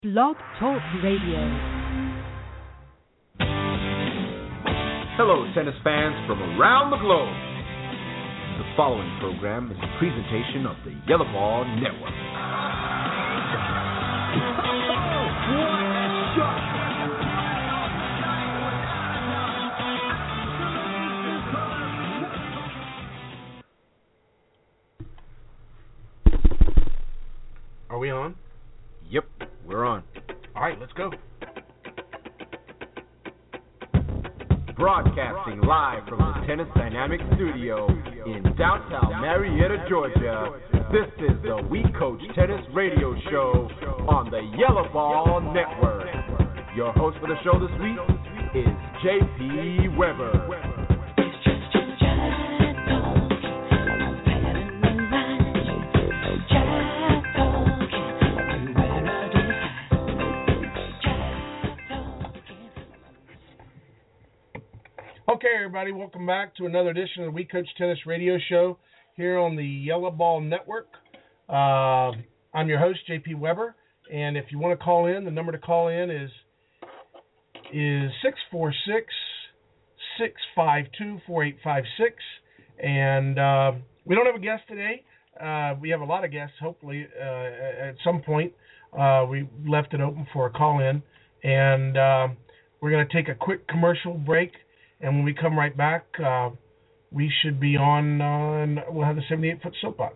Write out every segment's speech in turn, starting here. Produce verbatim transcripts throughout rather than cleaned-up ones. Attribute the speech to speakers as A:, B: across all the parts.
A: Blog Talk Radio.
B: Hello, tennis fans from around the globe. The following program is a presentation of the Yellow Ball Network. Oh, what a shot!
C: Are we on?
B: Yep, we're on.
C: All right, let's go.
B: Broadcasting live from the Tennis Dynamics studio in downtown Marietta, Georgia. This is the We Coach Tennis Radio Show on the Yellow Ball Network. Your host for the show this week is J P Weber.
C: Okay, everybody, welcome back to another edition of the We Coach Tennis Radio Show here on the Yellow Ball Network. Uh, I'm your host, J P Weber, and if you want to call in, the number to call in is is six four six, six five two, four eight five six, and uh, we don't have a guest today. Uh, we have a lot of guests, hopefully, uh, at some point. Uh, we left it open for a call-in, and uh, we're going to take a quick commercial break. And when we come right back, uh, we should be on, uh, and we'll have the seventy-eight foot soapbox.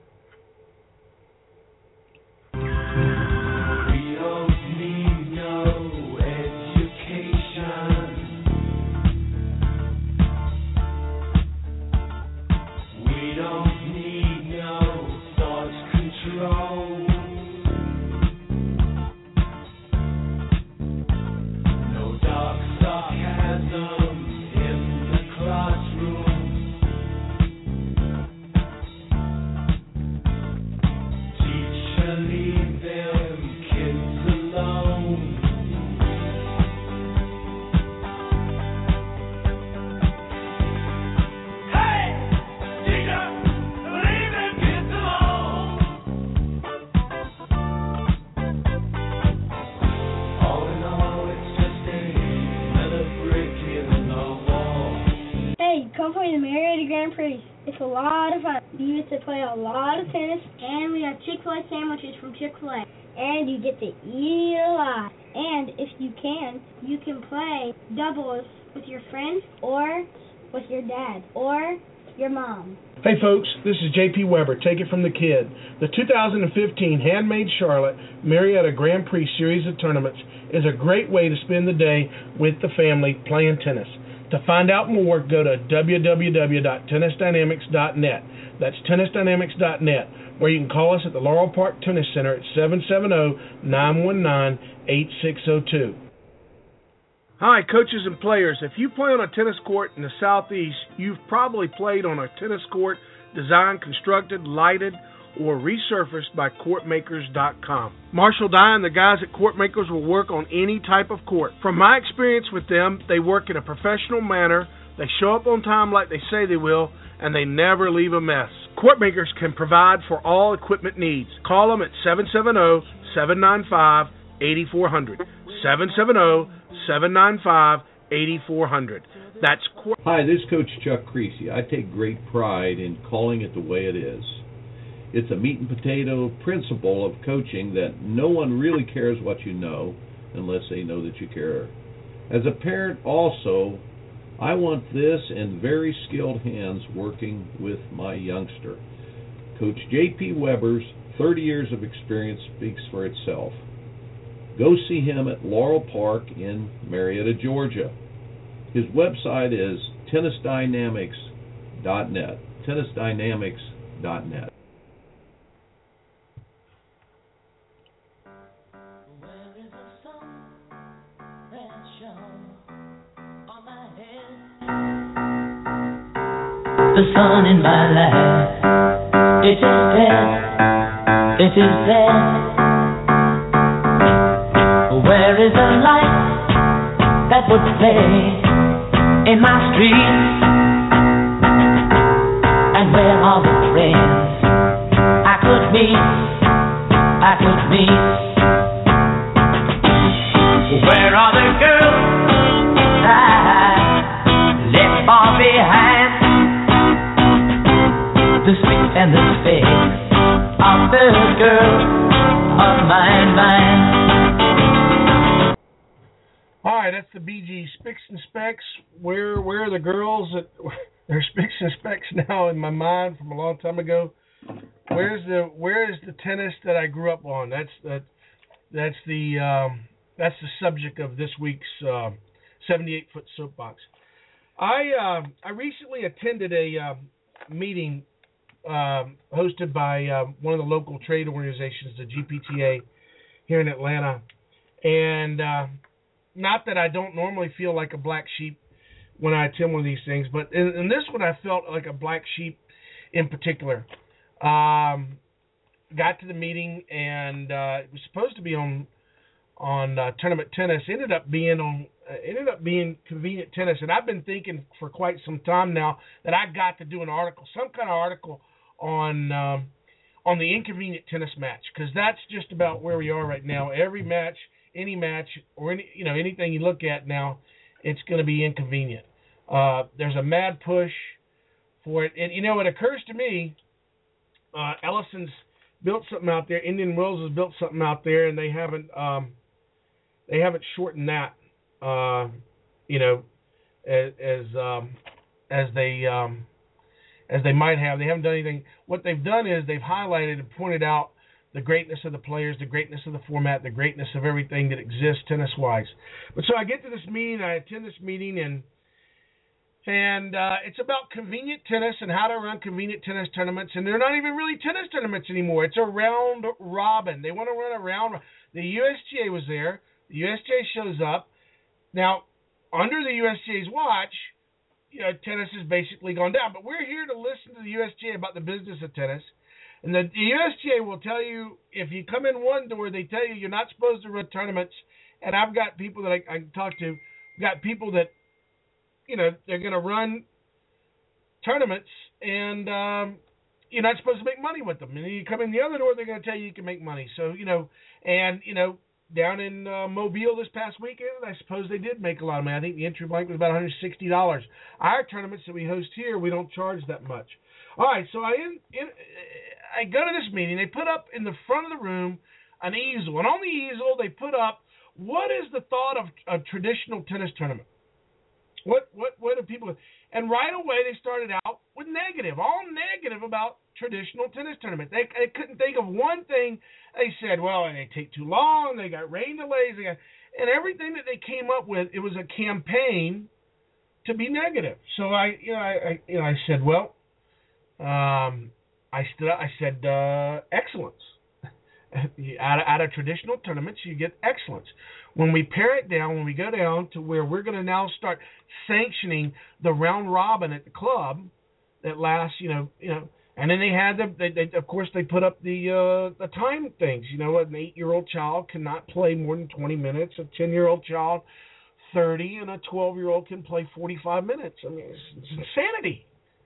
D: We don't need no education. We don't need no thought control. No dark sarcasm.
E: Come play the Marietta Grand Prix. It's a lot of fun. You get to play a lot of tennis, and we have Chick-fil-A sandwiches from Chick-fil-A. And you get to eat a lot. And if you can, you can play doubles with your friends or with your dad or your mom.
C: Hey folks, this is J P Weber. Take it from the kid. The two thousand fifteen Handmade Charlotte Marietta Grand Prix series of tournaments is a great way to spend the day with the family playing tennis. To find out more, go to w w w dot tennis dynamics dot net. That's tennis dynamics dot net, where you can call us at the Laurel Park Tennis Center at seven seven zero, nine one nine, eight six zero two. Hi, coaches and players. If you play on a tennis court in the Southeast, you've probably played on a tennis court designed, constructed, lighted, or resurfaced by court makers dot com. Marshall Dye and the guys at Courtmakers will work on any type of court. From my experience with them, they work in a professional manner, they show up on time like they say they will, and they never leave a mess. Courtmakers can provide for all equipment needs. Call them at seven seven zero, seven nine five, eight four zero zero. seven seven zero, seven nine five, eight four zero zero. That's Court-
F: Hi, this is Coach Chuck Creasy. I take great pride in calling it the way it is. It's a meat and potato principle of coaching that no one really cares what you know unless they know that you care. As a parent also, I want this in very skilled hands working with my youngster. Coach J P Weber's thirty years of experience speaks for itself. Go see him at Laurel Park in Marietta, Georgia. His website is tennis dynamics dot net. tennis dynamics dot net.
G: The sun in my life, it is dead, it is dead. Where is the light that would play in my street? And where are the friends I could meet, I could meet?
C: right, that's the B G Spicks and Specks. Where where are the girls that they're Spicks and Specks now in my mind from a long time ago? Where's the where is the tennis that I grew up on? That's that that's the um, that's the subject of this week's uh, seventy-eight foot soapbox. I uh, I recently attended a uh, meeting um, hosted by uh, one of the local trade organizations, the G P T A, here in Atlanta, and uh, not that I don't normally feel like a black sheep when I attend one of these things, but in, in this one I felt like a black sheep in particular. Um, got to the meeting, and uh, it was supposed to be on on uh, tournament tennis. Ended up being on uh, ended up being convenient tennis, and I've been thinking for quite some time now that I got to do an article, some kind of article on um, on the inconvenient tennis match, because that's just about where we are right now. Every match, any match, or any you know anything you look at now, it's going to be inconvenient. Uh, there's a mad push for it, and you know it occurs to me. Uh, Ellison's built something out there. Indian Wells has built something out there, and they haven't um, they haven't shortened that, uh, you know, as as, um, as they um, as they might have. They haven't done anything. What they've done is they've highlighted and pointed out the greatness of the players, the greatness of the format, the greatness of everything that exists tennis-wise. But so I get to this meeting, I attend this meeting, and And uh, it's about convenient tennis and how to run convenient tennis tournaments. And they're not even really tennis tournaments anymore. It's a round robin. They want to run a round. The U S G A was there. The U S G A shows up. Now, under the U S G A's watch, you know, tennis has basically gone down. But we're here to listen to the U S G A about the business of tennis. And the, the U S G A will tell you, if you come in one door, they tell you you're not supposed to run tournaments. And I've got people that I, I can talk to, got people that, you know, they're going to run tournaments, and um, you're not supposed to make money with them. And then you come in the other door, they're going to tell you you can make money. So, you know, and, you know, down in uh, Mobile this past weekend, I suppose they did make a lot of money. I think the entry blank was about one hundred sixty dollars. Our tournaments that we host here, we don't charge that much. All right, so I in, in, I go to this meeting. They put up in the front of the room an easel, and on the easel they put up, what is the thought of a traditional tennis tournament? What what what do people? And right away they started out with negative, all negative about traditional tennis tournament. They, they couldn't think of one thing. They said, well, they take too long. They got rain delays. They got, and everything that they came up with, it was a campaign to be negative. So I you know I, I you know I said, well, um, I stood I said uh, excellence. out of, out of traditional tournaments, you get excellence. When we pare it down, when we go down to where we're going to now start sanctioning the round robin at the club that lasts, you know, you know, and then they had the, they, they, of course, they put up the uh, the time things. You know, an eight-year-old child cannot play more than twenty minutes. A ten-year-old child, thirty, and a twelve-year-old can play forty-five minutes. I mean, it's, it's insanity.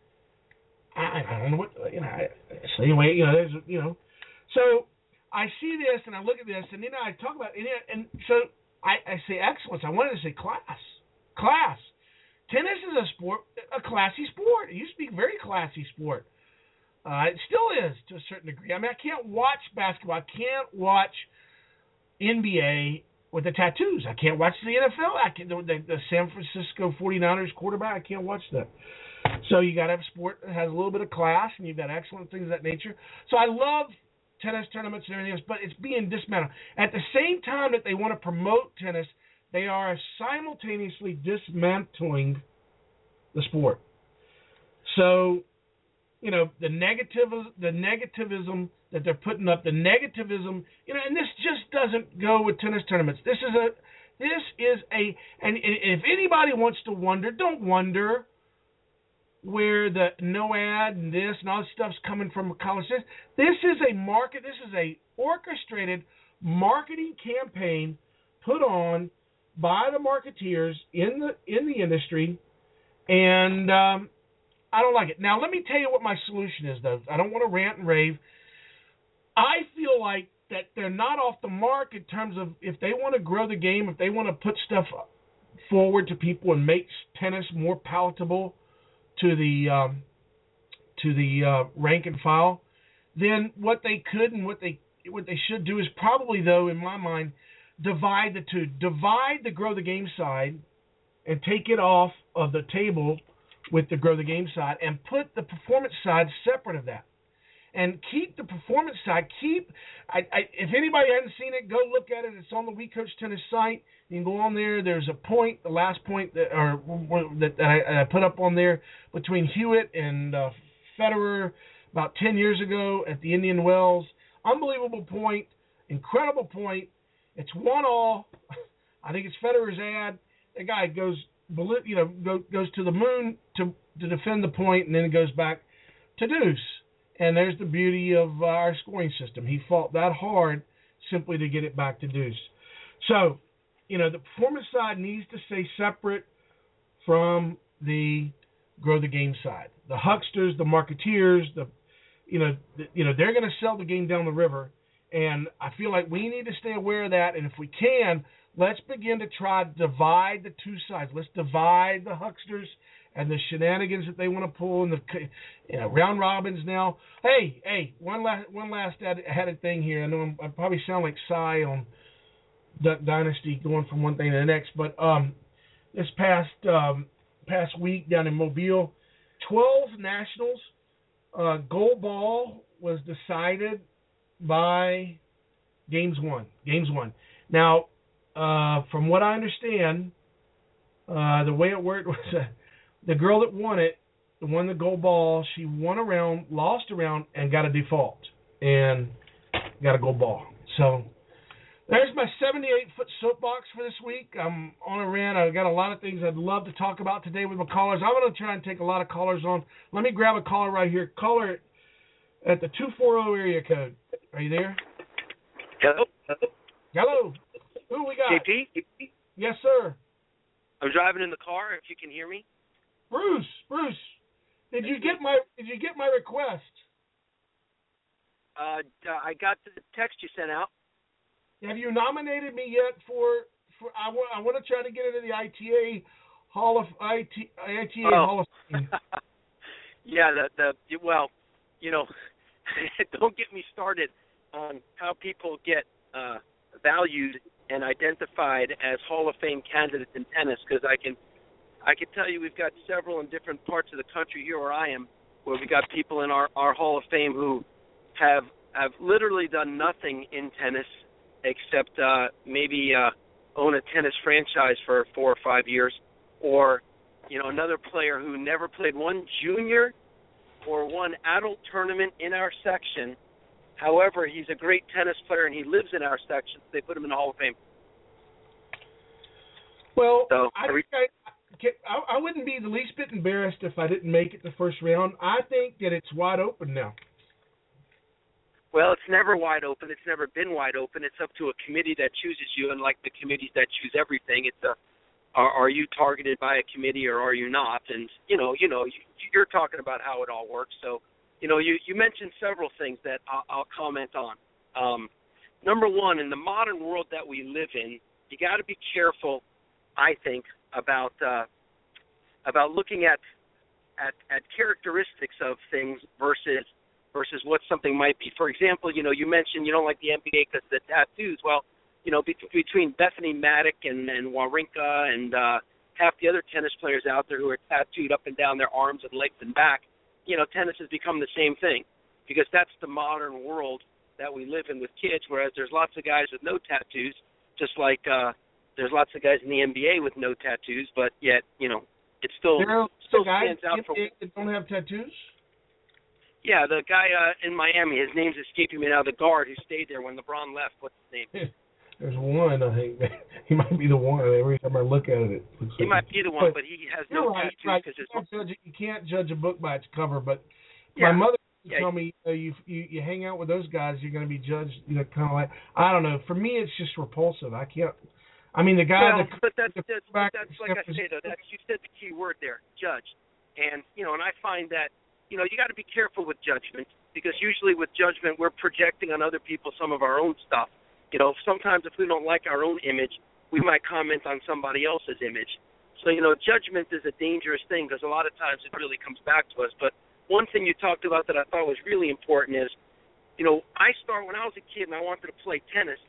C: I, I don't know what you know. I, so anyway, you know, there's you know, so. I see this and I look at this and then I talk about it, and so I, I say excellence. I wanted to say class, class. Tennis is a sport, a classy sport. It used to be a very classy sport. Uh, it still is to a certain degree. I mean, I can't watch basketball. I can't watch N B A with the tattoos. I can't watch the N F L. I can't, the, the San Francisco forty-niners quarterback. I can't watch that. So you got to have a sport that has a little bit of class, and you've got excellent things of that nature. So I love tennis tournaments and everything else, but it's being dismantled. At the same time that they want to promote tennis, they are simultaneously dismantling the sport. So, you know, the negative, the negativism that they're putting up, the negativism, you know, and this just doesn't go with tennis tournaments. This is a, this is a, and if anybody wants to wonder, don't wonder where the no ad and this and all this stuff's coming from college. This is a market, this is a orchestrated marketing campaign put on by the marketeers in the in the industry, and um, I don't like it. Now, let me tell you what my solution is, though. I don't want to rant and rave. I feel like that they're not off the mark in terms of if they want to grow the game, if they want to put stuff forward to people and make tennis more palatable to the um, to the uh, rank and file, then what they could and what they what they should do is probably, though, in my mind, divide the two. Divide the Grow the Game side and take it off of the table with the Grow the Game side and put the performance side separate of that. And keep the performance side. Keep. I, I, if anybody hasn't seen it, go look at it. It's on the We Coach Tennis site. You can go on there. There's a point, the last point that, or, that, that I, I put up on there between Hewitt and uh, Federer about ten years ago at the Indian Wells. Unbelievable point. Incredible point. It's one all. I think it's Federer's ad. The guy goes, you know, go, goes to the moon to to defend the point, and then it goes back to deuce. And there's the beauty of uh, our scoring system. He fought that hard simply to get it back to deuce. So, you know, the performance side needs to stay separate from the Grow the Game side. The hucksters, the marketeers, the, you know, the, you know, they're going to sell the game down the river. And I feel like we need to stay aware of that. And if we can, let's begin to try to divide the two sides. Let's divide the hucksters and the shenanigans that they want to pull, and the you know, round robins now. Hey, hey, one last one last added thing here. I know I'm, I probably sound like Cy on Duck Dynasty, going from one thing to the next, but um, this past um, past week down in Mobile, twelve nationals, uh, gold ball was decided by games one. Games one. Now, uh, from what I understand, uh, the way it worked was uh, the girl that won it, won the gold ball, she won a round, lost a round, and got a default, and got a gold ball. So there's my seventy-eight foot soapbox for this week. I'm on a rant. I've got a lot of things I'd love to talk about today with my callers. I'm going to try and take a lot of callers on. Let me grab a caller right here. Caller at the two four zero area code. Are you there?
H: Hello.
C: Hello. Who we got?
H: J P?
C: Yes, sir.
H: I'm driving in the car, if you can hear me.
C: Bruce, Bruce, did you get my did you get my request?
H: Uh, I got the text you sent out.
C: Have you nominated me yet for for I want I want to try to get into the I T A Hall of I T I T A
H: oh.
C: Hall of Fame.
H: Yeah, the the well, you know, don't get me started on how people get uh, valued and identified as Hall of Fame candidates in tennis, because I can. I can tell you we've got several in different parts of the country here where I am, where we got people in our, our Hall of Fame who have have literally done nothing in tennis except uh, maybe uh, own a tennis franchise for four or five years, or you know another player who never played one junior or one adult tournament in our section. However, he's a great tennis player and he lives in our section, so they put him in the Hall of Fame.
C: Well,
H: so,
C: I, I, I wouldn't be the least bit embarrassed if I didn't make it the first round. I think that it's wide open now.
H: Well, it's never wide open. It's never been wide open. It's up to a committee that chooses you, and like the committees that choose everything, it's a are, are you targeted by a committee or are you not? And you know, you know, you, you're talking about how it all works. So, you know, you you mentioned several things that I'll, I'll comment on. Um, number one, in the modern world that we live in, you got to be careful, I think, about uh, about looking at, at at characteristics of things versus versus what something might be. For example, you know, you mentioned you don't like the N B A because of the tattoos. Well, you know, be- between Bethany Maddock and, and Wawrinka and uh, half the other tennis players out there who are tattooed up and down their arms and legs and back, you know, tennis has become the same thing because that's the modern world that we live in with kids, whereas there's lots of guys with no tattoos, just like uh, there's lots of guys in the N B A with no tattoos, but yet, you know, it still
C: there are
H: still
C: guys
H: stands out for.
C: That don't have tattoos?
H: Yeah, the guy uh, in Miami, his name's escaping me now. The guard who stayed there when LeBron left. What's his name?
C: There's one, I think. He might be the one. Every time I look at it, it looks
H: he
C: like
H: might be the one, but, but he has no
C: right,
H: tattoos
C: right.
H: because
C: you,
H: right.
C: can't judge, you can't judge a book by its cover. But
H: yeah.
C: my mother used to
H: yeah.
C: tell me, uh, you, you you hang out with those guys, you're going to be judged. You know, kind of like I don't know. For me, it's just repulsive. I can't. I mean, the guy.
H: Well,
C: that,
H: but that's,
C: the
H: that's,
C: back
H: that's like I say though. That's you said the key word there, judge. And you know, and I find that you know you got to be careful with judgment because usually with judgment we're projecting on other people some of our own stuff. You know, sometimes if we don't like our own image, we might comment on somebody else's image. So you know, judgment is a dangerous thing because a lot of times it really comes back to us. But one thing you talked about that I thought was really important is, you know, I started when I was a kid and I wanted to play tennis.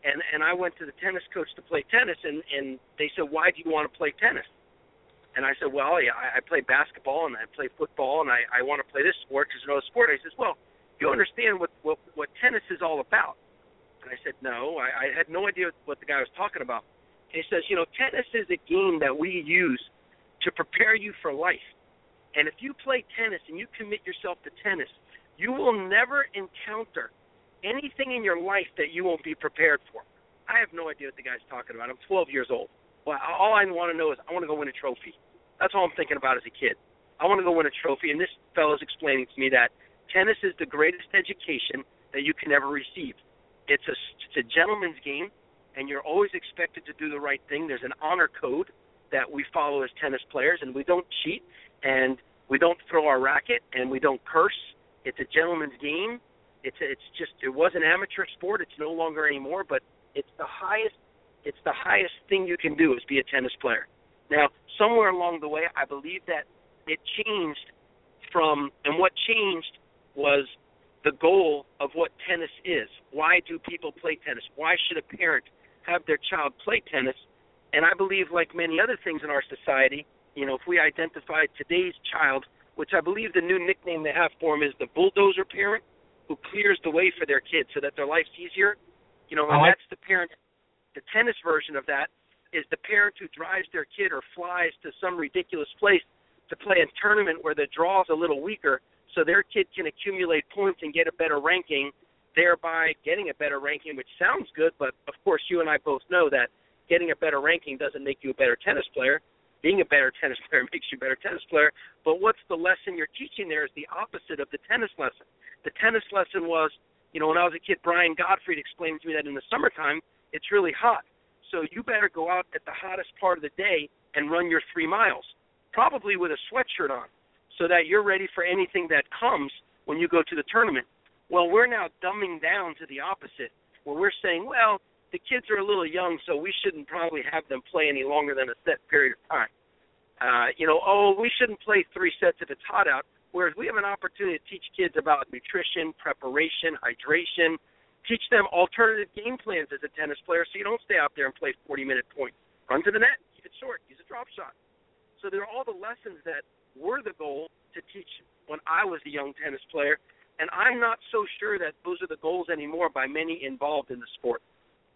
H: And and I went to the tennis coach to play tennis, and, and they said, why do you want to play tennis? And I said, well, yeah, I, I play basketball and I play football, and I, I want to play this sport because it's another sport. And he says, well, you understand what, what, what tennis is all about? And I said, no, I, I had no idea what the guy was talking about. And he says, you know, tennis is a game that we use to prepare you for life. And if you play tennis and you commit yourself to tennis, you will never encounter anything in your life that you won't be prepared for. I have no idea what the guy's talking about. I'm twelve years old. Well, all I want to know is I want to go win a trophy. That's all I'm thinking about as a kid. I want to go win a trophy, and this fellow's explaining to me that tennis is the greatest education that you can ever receive. It's a, it's a gentleman's game, and you're always expected to do the right thing. There's an honor code that we follow as tennis players, and we don't cheat, and we don't throw our racket, and we don't curse. It's a gentleman's game. It's a, it's just it was an amateur sport. It's no longer anymore, but it's the highest it's the highest thing you can do is be a tennis player. Now, somewhere along the way, I believe that it changed from, and what changed was the goal of what tennis is. Why do people play tennis? Why should a parent have their child play tennis? And I believe, like many other things in our society, you know, if we identify today's child, which I believe the new nickname they have for him is the bulldozer parent, who clears the way for their kids so that their life's easier, you know, and
C: like-
H: that's the parent. The tennis version of that is the parent who drives their kid or flies to some ridiculous place to play a tournament where the draw's a little weaker so their kid can accumulate points and get a better ranking, thereby getting a better ranking, which sounds good, but of course you and I both know that getting a better ranking doesn't make you a better tennis player. Being a better tennis player makes you a better tennis player. But what's the lesson you're teaching there is the opposite of the tennis lesson. The tennis lesson was, you know, when I was a kid, Brian Gottfried explained to me that in the summertime, it's really hot. So you better go out at the hottest part of the day and run your three miles, probably with a sweatshirt on, so that you're ready for anything that comes when you go to the tournament. Well, we're now dumbing down to the opposite, where we're saying, well, the kids are a little young, so we shouldn't probably have them play any longer than a set period of time. Uh, you know, oh, we shouldn't play three sets if it's hot out, whereas we have an opportunity to teach kids about nutrition, preparation, hydration, teach them alternative game plans as a tennis player so you don't stay out there and play forty-minute points. Run to the net, keep it short, use a drop shot. So there are all the lessons that were the goal to teach when I was a young tennis player, and I'm not so sure that those are the goals anymore by many involved in the sport.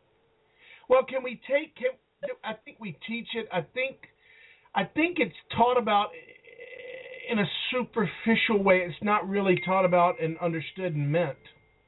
C: Well, can we take? Can, I think we teach it. I think, I think it's taught about in a superficial way. It's not really taught about and understood and meant.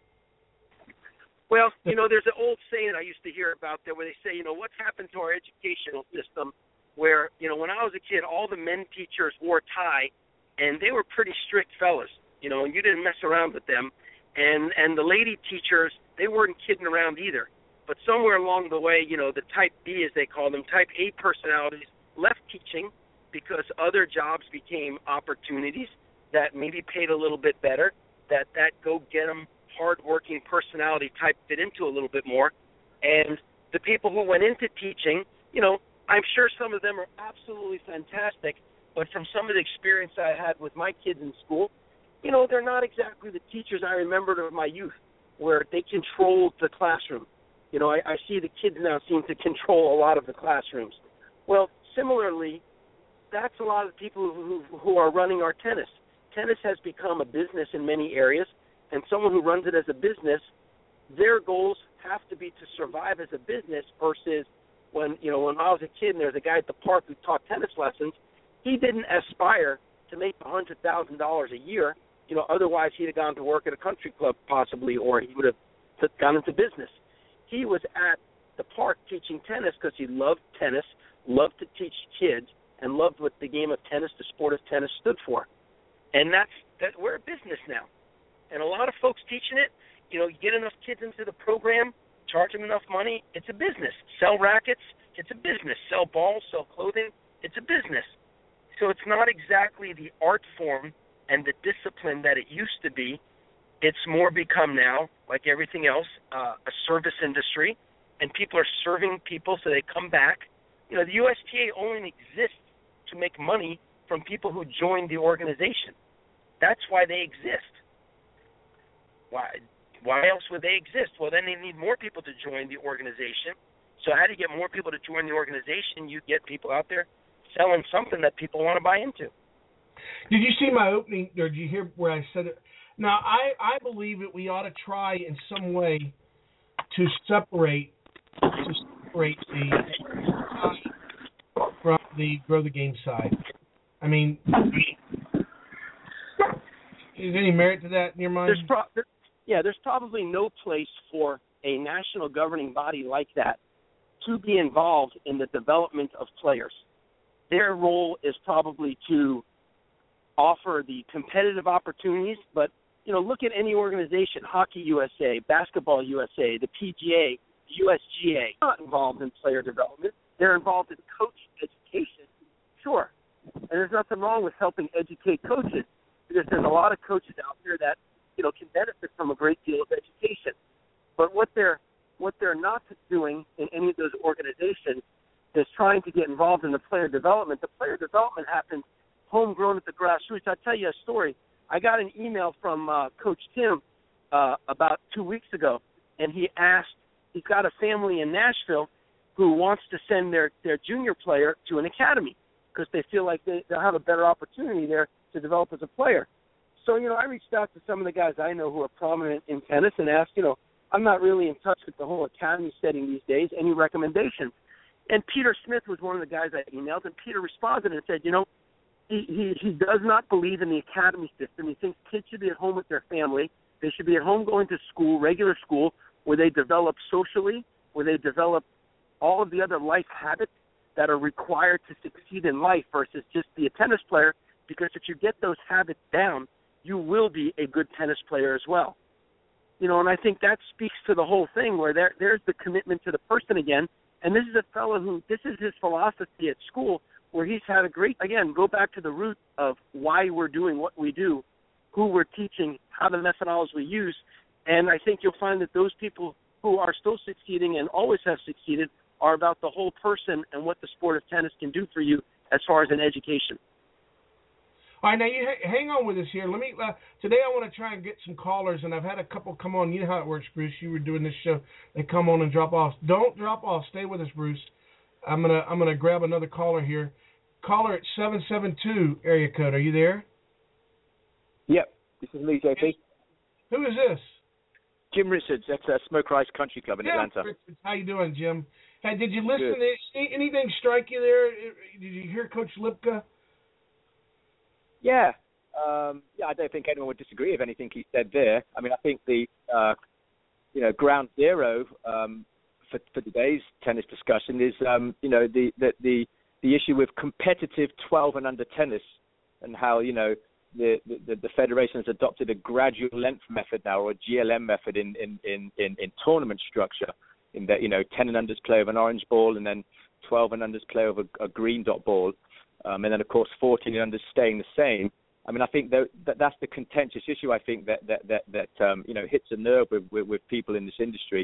H: Well, you know, there's an old saying I used to hear about there where they say, you know, what's happened to our educational system where, you know, when I was a kid, all the men teachers wore tie, and they were pretty strict fellas, you know, and you didn't mess around with them. And and the lady teachers, they weren't kidding around either. But somewhere along the way, you know, the type B, as they call them, type A personalities left teaching because other jobs became opportunities that maybe paid a little bit better, that that go-get-'em, hard-working personality type fit into a little bit more. And the people who went into teaching, you know, I'm sure some of them are absolutely fantastic, but from some of the experience I had with my kids in school, you know, they're not exactly the teachers I remembered of my youth, where they controlled the classroom. You know, I, I see the kids now seem to control a lot of the classrooms. Well, similarly, that's a lot of the people who, who are running our tennis. Tennis has become a business in many areas, and someone who runs it as a business, their goals have to be to survive as a business versus when, you know, when I was a kid and there was a guy at the park who taught tennis lessons, he didn't aspire to make one hundred thousand dollars a year. You know, otherwise he'd have gone to work at a country club possibly, or he would have gone into business. He was at the park teaching tennis because he loved tennis, loved to teach kids, and loved what the game of tennis, the sport of tennis, stood for. And that's that. We're a business now. And a lot of folks teaching it, you know, you get enough kids into the program, charge them enough money, it's a business. Sell rackets, it's a business. Sell balls, sell clothing, it's a business. So it's not exactly the art form and the discipline that it used to be. It's more become now, like everything else, uh, a service industry, and people are serving people so they come back. You know, the U S T A only exists to make money from people who join the organization. That's why they exist. Why why else would they exist? Well, then they need more people to join the organization. So how do you get more people to join the organization? You get people out there selling something that people want to buy into.
C: Did you see my opening, or did you hear where I said it? Now, I, I believe that we ought to try in some way to separate to separate the from the grow the game side. I mean, is there any merit to that in your mind?
I: There's pro- there, yeah, there's probably no place for a national governing body like that to be involved in the development of players. Their role is probably to offer the competitive opportunities, but you know, look at any organization, Hockey U S A, Basketball U S A, the P G A, the U S G A, not involved in player development. They're involved in coach education, sure. And there's nothing wrong with helping educate coaches, because there's a lot of coaches out there that, you know, can benefit from a great deal of education. But what they're what they're not doing in any of those organizations is trying to get involved in the player development. The player development happens homegrown at the grassroots. I'll tell you a story. I got an email from uh, Coach Tim uh, about two weeks ago, and he asked, he's got a family in Nashville who wants to send their, their junior player to an academy because they feel like they, they'll have a better opportunity there to develop as a player. So, you know, I reached out to some of the guys I know who are prominent in tennis and asked, you know, I'm not really in touch with the whole academy setting these days. Any recommendations? And Peter Smith was one of the guys I emailed, and Peter responded and said, you know, He, he he does not believe in the academy system. He thinks kids should be at home with their family. They should be at home going to school, regular school, where they develop socially, where they develop all of the other life habits that are required to succeed in life versus just be a tennis player, because if you get those habits down, you will be a good tennis player as well. You know, and I think that speaks to the whole thing where there there's the commitment to the person again. And this is a fellow who, this is his philosophy at school, where he's had a great, again, go back to the root of why we're doing what we do, who we're teaching, how the methodology we use. And I think you'll find that those people who are still succeeding and always have succeeded are about the whole person and what the sport of tennis can do for you as far as an education.
C: All right, now you ha- hang on with us here. Let me. Uh, today I want to try and get some callers, and I've had a couple come on. You know how it works, Bruce. You were doing this show. They come on and drop off. Don't drop off. Stay with us, Bruce. I'm gonna I'm gonna grab another caller here. Caller at seven seven two area code. Are you there?
J: Yep. This is me, J P.
C: Who is this?
J: Jim Richards. That's uh, Smoke Rise Country Club in
C: yeah,
J: Atlanta.
C: Richards. How you doing, Jim? Hey, did you listen?
J: Good.
C: To, anything strike you there? Did you hear Coach Lipka?
J: Yeah. Um, yeah. I don't think anyone would disagree with anything he said there. I mean, I think the uh, you know ground zero um, for for today's tennis discussion is um, you know the the the the issue with competitive twelve and under tennis, and how, you know, the, the, the federation has adopted a gradual length method now, or a G L M method in, in, in, in, in tournament structure, in that, you know, ten and unders play with an orange ball, and then twelve and unders play with a, a green dot ball, um, and then, of course, fourteen and unders staying the same. I mean, I think that, that that's the contentious issue, I think, that, that, that, that um, you know, hits a nerve with, with, with people in this industry.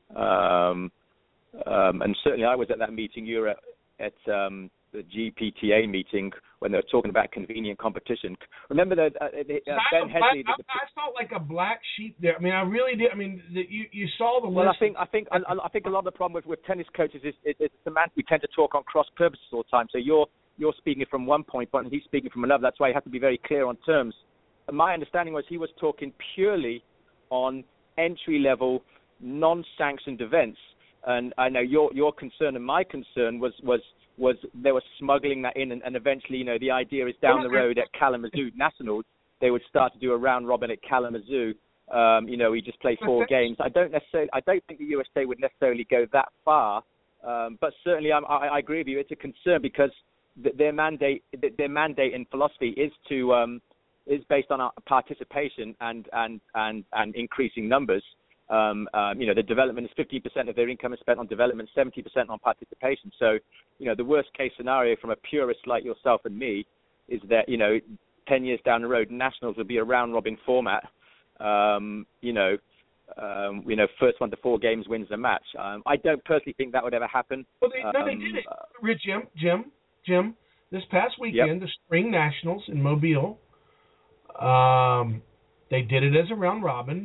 J: Um, um, and certainly I was at that meeting. You were at at um, the G P T A meeting when they were talking about convenient competition. Remember that uh, uh, Ben Headley.
C: I, I, I felt like a black sheep there. I mean, I really did. I mean, the, you you saw the
J: well,
C: list.
J: I think I think I, I think a lot of the problem with, with tennis coaches is, is, is semantic. We tend to talk on cross purposes all the time. So you're you're speaking from one point, but he's speaking from another. That's why you have to be very clear on terms. And my understanding was he was talking purely on entry level, non-sanctioned events. And I know your your concern and my concern was was was they were smuggling that in, and, and eventually, you know, the idea is down the road at Kalamazoo Nationals, they would start to do a round robin at Kalamazoo. Um, you know, we just play four games. I don't necessarily, I don't think the U S A would necessarily go that far, um, but certainly I'm, I, I agree with you. It's a concern because th- their mandate, th- their mandate and philosophy is to um, is based on our participation and and and, and increasing numbers. Um, um, you know, the development is fifty percent of their income is spent on development, seventy percent on participation. So, you know, the worst case scenario from a purist like yourself and me is that, you know, ten years down the road, nationals will be a round robin format. Um, you know, um, you know, first one to four games wins the match. Um, I don't personally think that would ever happen.
C: Well, they, no, they did it. Rich, Jim, Jim, Jim. This past weekend, yep. the Spring Nationals in Mobile, um, they did it as a round robin.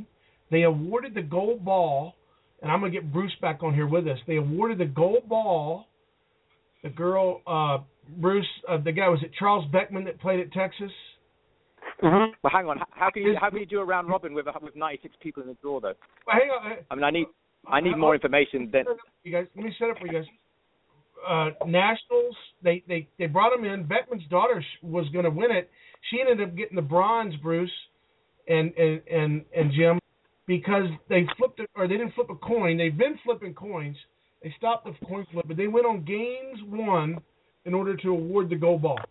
C: they awarded the gold ball, and I'm going to get Bruce back on here with us. They awarded the gold ball, the girl, uh, Bruce, uh, the guy, was it Charles Beckman that played at Texas?
J: Mm-hmm. But hang on, how can you how can you do a round robin with with ninety-six people in the draw though?
C: Well, hang on.
J: I mean, I need I need more information than
C: you guys. Let me set up for you guys. Uh, Nationals, they, they they brought him in. Beckman's daughter was going to win it. She ended up getting the bronze, Bruce, and and and and Jim, because they flipped it, or they didn't flip a coin. They've been flipping coins. They stopped the coin flip, but they went on games one in order to award the gold ball.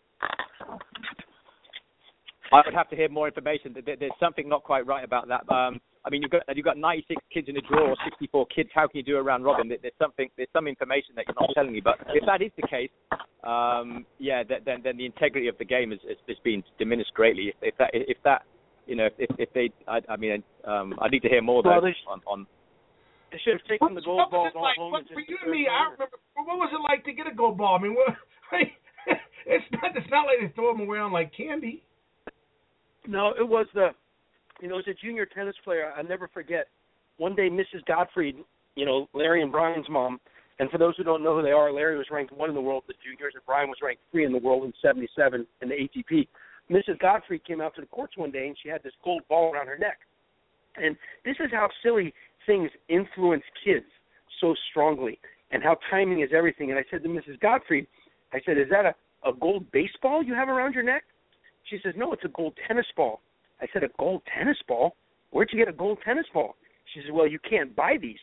J: I would have to hear more information. There's something not quite right about that. Um, I mean, you've got you've got ninety-six kids in the draw, or sixty-four kids. How can you do a round robin? There's something, there's some information that you're not telling me. But if that is the case, um, yeah, then then the integrity of the game has has been diminished greatly. If, if that if that you know if if they, I, I mean, um, I need to hear more though
I: well, they sh-
J: on, on.
I: They should have taken the gold ball
C: like,
I: home.
C: what,
I: And
C: for
I: just
C: you and me, I remember. What was it like to get a gold ball? I mean, what, it's not it's not like they throw them around like candy.
I: No, it was the, you know, as a junior tennis player, I'll never forget. One day, Missus Gottfried, you know, Larry and Brian's mom, and for those who don't know who they are, Larry was ranked one in the world in the juniors, and Brian was ranked three in the world in seventy-seven in the A T P. Missus Gottfried came out to the courts one day, and she had this gold ball around her neck. And this is how silly things influence kids so strongly, and how timing is everything. And I said to Missus Gottfried, I said, is that a, a gold baseball you have around your neck? She says, no, it's a gold tennis ball. I said, a gold tennis ball? Where'd you get a gold tennis ball? She said, well, you can't buy these.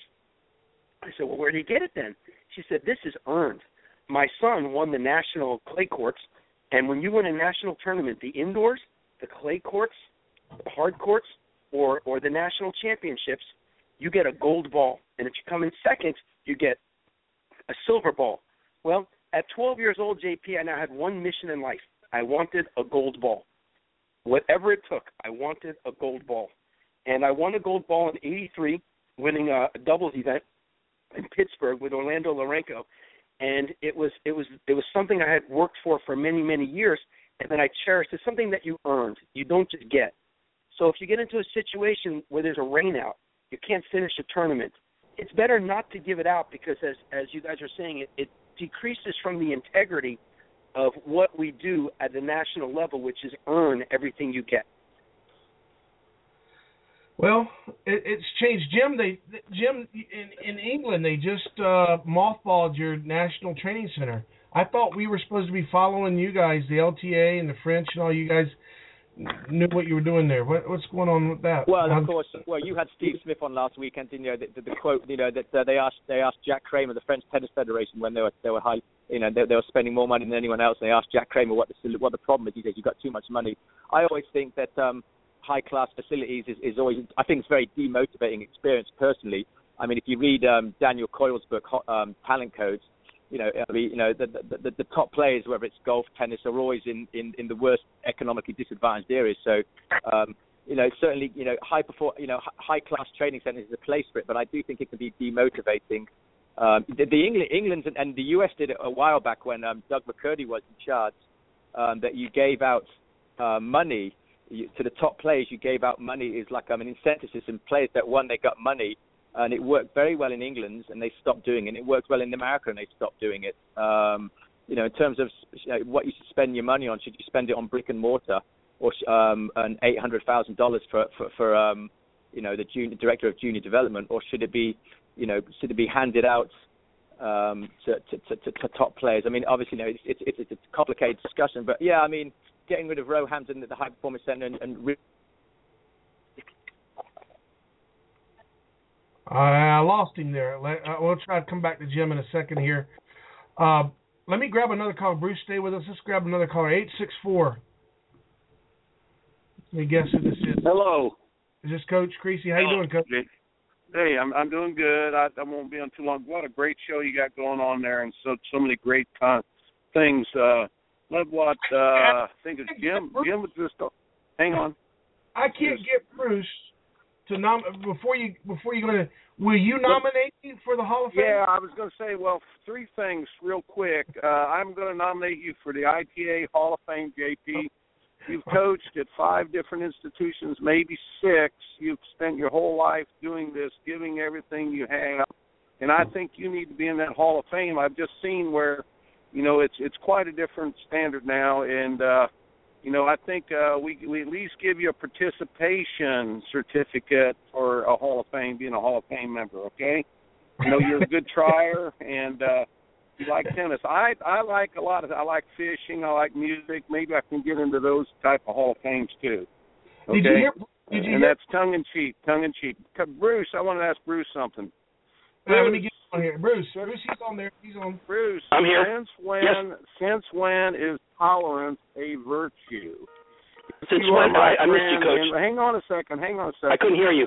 I: I said, well, where did you get it then? She said, this is earned. My son won the national clay courts, and when you win a national tournament, the indoors, the clay courts, the hard courts, or, or the national championships, you get a gold ball. And if you come in second, you get a silver ball. Well, at twelve years old, J P, I now had one mission in life. I wanted a gold ball. Whatever it took, I wanted a gold ball. And I won a gold ball in eighty-three, winning a, a doubles event in Pittsburgh with Orlando Lourenco. And it was it was it was something I had worked for for many, many years, and then I cherished. It's something that you earned. You don't just get. So if you get into a situation where there's a rain out, you can't finish a tournament, it's better not to give it out, because as as you guys are saying, it, it decreases from the integrity of what we do at the national level, which is earn everything you get.
C: Well, it, it's changed, Jim. They, Jim, in, in England, they just uh, mothballed your national training center. I thought we were supposed to be following you guys, the L T A and the French and all. You guys knew what you were doing there. What, what's going on with that?
J: Well, of course. Well, you had Steve Smith on last weekend, didn't you? The, the, the quote, you know, that uh, they asked they asked Jack Kramer, the French Tennis Federation, when they were they were high, you know, they, they were spending more money than anyone else. And they asked Jack Kramer what the what the problem is. He said, "You've got too much money." I always think that um, high class facilities is, is always. I think it's a very demotivating experience personally. I mean, if you read um, Daniel Coyle's book, um, Talent Codes, you know, I mean, you know, the, the the top players, whether it's golf, tennis, are always in, in, in the worst economically disadvantaged areas. So, um, you know, certainly, you know, high perform, you know, high class training centers is a place for it, but I do think it can be demotivating. Um, the, the England, England and, and the U S did it a while back when um, Doug McCurdy was in charge. Um, that you gave out uh, money you, to the top players. You gave out money is like um, an incentive system. Players that won, they got money. And it worked very well in England, and they stopped doing it. And it worked well in America, and they stopped doing it. Um, you know, in terms of you know, what you should spend your money on, should you spend it on brick and mortar, or um, an eight hundred thousand dollars for for, for um, you know, the junior, director of junior development, or should it be, you know, should it be handed out um, to, to, to, to top players? I mean, obviously, you know, it's, it's it's a complicated discussion, but yeah, I mean, getting rid of Roehampton at the High Performance Center and, and re-
C: I lost him there. We'll try to come back to Jim in a second here. Uh, let me grab another caller. Bruce, stay with us. Let's grab another caller. eight six four. Let me guess who this is.
K: Hello.
C: Is this Coach Creasy? How you doing, Coach?
K: Hey, I'm I'm doing good. I, I won't be on too long. What a great show you got going on there, and so so many great con- things. Uh, love what uh, I think it's Jim. Jim was just. Hang on.
C: I can't get Bruce to nom before you before you go to. Will you nominate me for the Hall of Fame?
K: Yeah, I was going to say, well, three things real quick. Uh, I'm going to nominate you for the I T A Hall of Fame, J P. You've coached at five different institutions, maybe six. You've spent your whole life doing this, giving everything you have, and I think you need to be in that Hall of Fame. I've just seen where, you know, it's it's quite a different standard now, and uh, you know, I think uh, we we at least give you a participation certificate for a Hall of Fame, being a Hall of Fame member. Okay, you know, you're a good trier, and uh, you like tennis. I I like a lot of. I like fishing. I like music. Maybe I can get into those type of Hall of Fames too. Okay,
C: Did you hear? Did you
K: and
C: hear?
K: that's tongue in cheek. Tongue in cheek. Bruce, I want to ask Bruce something.
C: Uh, let me get on here. Bruce, Bruce, he's on there. He's on.
K: Bruce,
I: I'm here.
K: Since when?
I: Yes.
K: Since when is tolerance a virtue? If
I: Since
K: you are
I: when?
K: my
I: I, I missed you,
K: friend-
I: Coach.
K: and hang on a second. Hang on a second.
I: I couldn't hear you.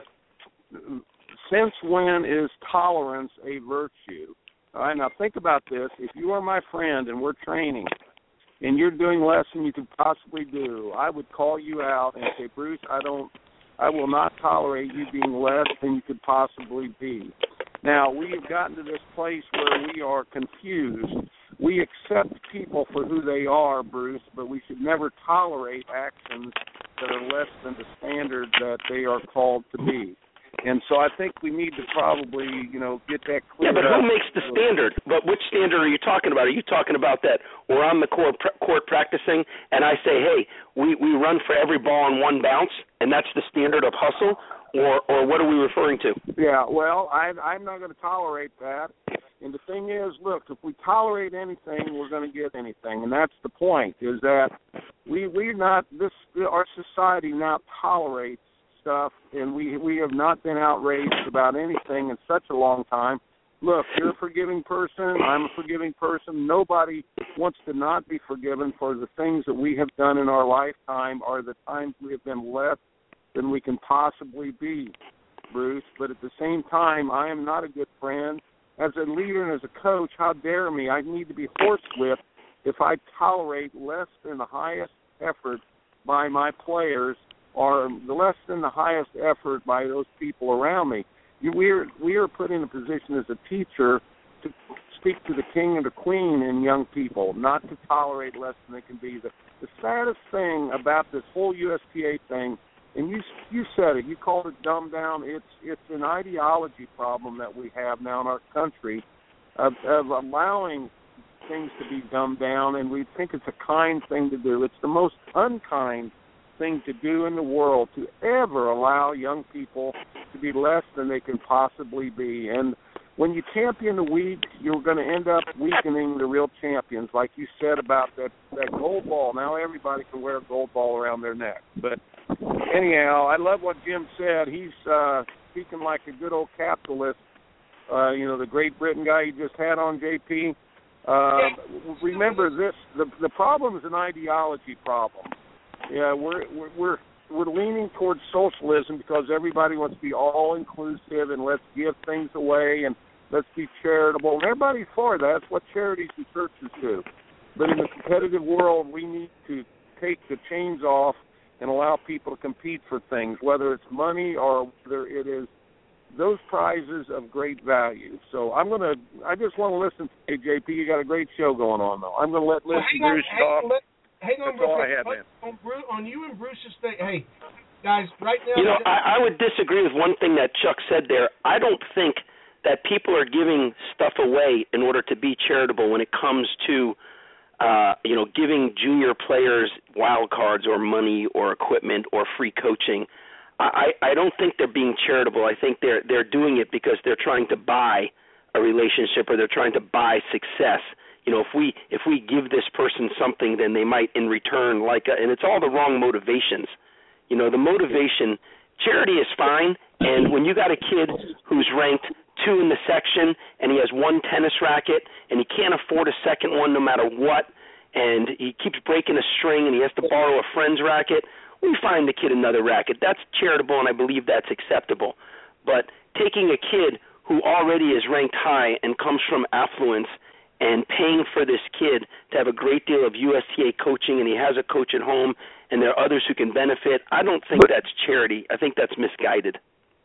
K: Since when is tolerance a virtue? All right, now think about this. If you are my friend and we're training, and you're doing less than you could possibly do, I would call you out and say, Bruce, I don't, I will not tolerate you being less than you could possibly be. Now, we have gotten to this place where we are confused. We accept people for who they are, Bruce, but we should never tolerate actions that are less than the standard that they are called to be. And so I think we need to probably, you know, get that clear.
I: Yeah, but who makes the standard? But which standard are you talking about? Are you talking about that we're on the court, court practicing, and I say, hey, we, we run for every ball on one bounce, and that's the standard of hustle? Or or what are we referring to?
K: Yeah, well, I, I'm not going to tolerate that. And the thing is, look, if we tolerate anything, we're going to get anything. And that's the point, is that we, we're not, this, our society now tolerates stuff, and we we have not been outraged about anything in such a long time. Look, you're a forgiving person. I'm a forgiving person. Nobody wants to not be forgiven for the things that we have done in our lifetime or the times we have been less than we can possibly be, Bruce. But at the same time, I am not a good friend. As a leader and as a coach, how dare me? I need to be horsewhipped if I tolerate less than the highest effort by my players or the less than the highest effort by those people around me. You, we are we are put in a position as a teacher to speak to the king and the queen in young people, not to tolerate less than they can be. The, the saddest thing about this whole U S T A thing, and you you said it, you called it dumbed down. It's it's an ideology problem that we have now in our country of, of allowing things to be dumbed down, and we think it's a kind thing to do. It's the most unkind thing to do in the world, to ever allow young people to be less than they can possibly be. And when you champion the weak, you're going to end up weakening the real champions, like you said about that, that gold ball. Now everybody can wear a gold ball around their neck. But anyhow, I love what Jim said. He's uh, speaking like a good old capitalist, uh, you know, the Great Britain guy you just had on, J P. Uh, remember this, the, the problem is an ideology problem. Yeah, we're we're we're we're leaning towards socialism because everybody wants to be all inclusive and let's give things away and let's be charitable. And everybody's for that. That's what charities and churches do. But in the competitive world, we need to take the chains off and allow people to compete for things, whether it's money or whether it is those prizes of great value. So I'm gonna. I just want to listen to hey, J P. You got a great show going on, though. I'm gonna let Liz
C: Well,
K: Bruce
C: hang on,
K: talk.
C: let, hang on,
K: That's all
C: real
K: I had,
C: quick.
K: man.
C: On, Bruce, on you and Bruce's thing. Hey, guys, right now.
I: You know, I, I would disagree with one thing that Chuck said there. I don't think that people are giving stuff away in order to be charitable when it comes to, uh, you know, giving junior players wild cards or money or equipment or free coaching. I, I don't think they're being charitable. I think they're they're doing it because they're trying to buy a relationship or they're trying to buy success. You know, if we if we give this person something, then they might in return like a, and it's all the wrong motivations. You know, the motivation, charity is fine, and when you got a kid who's ranked two in the section and he has one tennis racket and he can't afford a second one no matter what, and he keeps breaking a string and he has to borrow a friend's racket, we find the kid another racket. That's charitable, and I believe that's acceptable. But taking a kid who already is ranked high and comes from affluence and paying for this kid to have a great deal of U S T A coaching and he has a coach at home and there are others who can benefit, I don't think that's charity. I think that's misguided.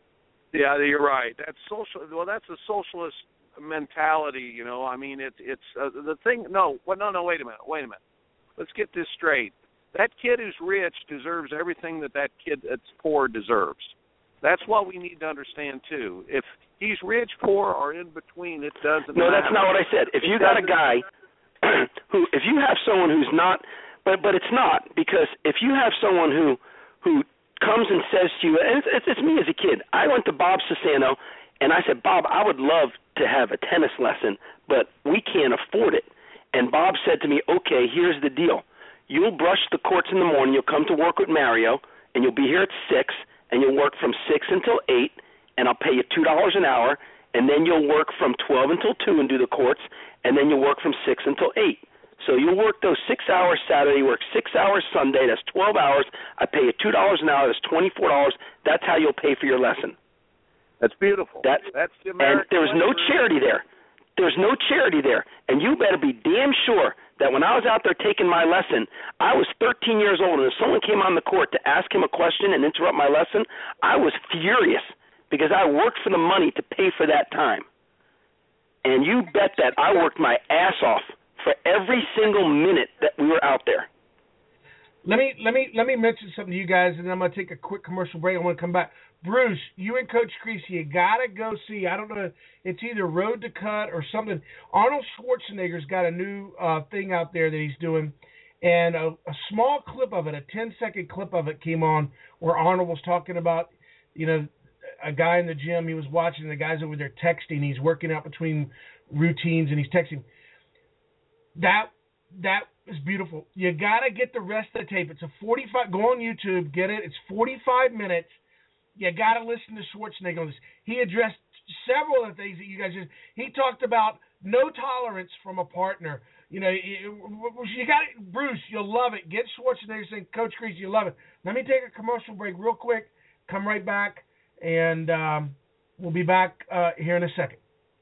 K: Yeah, you're right. That's social. Well, that's a socialist mentality. You know, I mean, it's it's uh, the thing. No, well, no, no. Wait a minute. Wait a minute. Let's get this straight. That kid who's rich deserves everything that that kid that's poor deserves. That's what we need to understand, too. If he's rich, poor, or in between, it doesn't
L: no,
K: matter.
L: No, that's not what I said. If you got a guy who, if you have someone who's not, but but it's not, because if you have someone who who comes and says to you, and it's, it's, it's me as a kid. I went to Bob Sassano, and I said, Bob, I would love to have a tennis lesson, but we can't afford it. And Bob said to me, okay, here's the deal. You'll brush the courts in the morning, you'll come to work with Mario, and you'll be here at six, and you'll work from six until eight, and I'll pay you two dollars an hour, and then you'll work from twelve until two and do the courts, and then you'll work from six until eight. So you'll work those six hours Saturday, work six hours Sunday, that's twelve hours. I pay you two dollars an hour, that's twenty-four dollars. That's how you'll pay for your lesson.
K: That's beautiful.
L: That's,
K: that's the American
L: and there's no charity there. There's no charity there. And you better be damn sure that when I was out there taking my lesson, I was thirteen years old, and if someone came on the court to ask him a question and interrupt my lesson, I was furious because I worked for the money to pay for that time. And you bet that I worked my ass off for every single minute that we were out there.
C: Let me let me let me mention something to you guys, and then I'm gonna take a quick commercial break. I want to come back. Bruce, you and Coach Creasy, you gotta go see. I don't know. It's either Road to Cut or something. Arnold Schwarzenegger's got a new uh, thing out there that he's doing, and a, a small clip of it, a ten second clip of it, came on where Arnold was talking about, you know, a guy in the gym. He was watching the guys over there texting. He's working out between routines, and he's texting. That that is beautiful. You gotta get the rest of the tape. It's a forty-five. Go on YouTube, get it. It's forty-five minutes. You got to listen to Schwarzenegger on this. He addressed several of the things that you guys just. He talked about no tolerance from a partner. You know, you got it, Bruce. You'll love it. Get Schwarzenegger saying, Coach Creasy, you'll love it. Let me take a commercial break real quick. Come right back, and um, we'll be back uh, here in a second.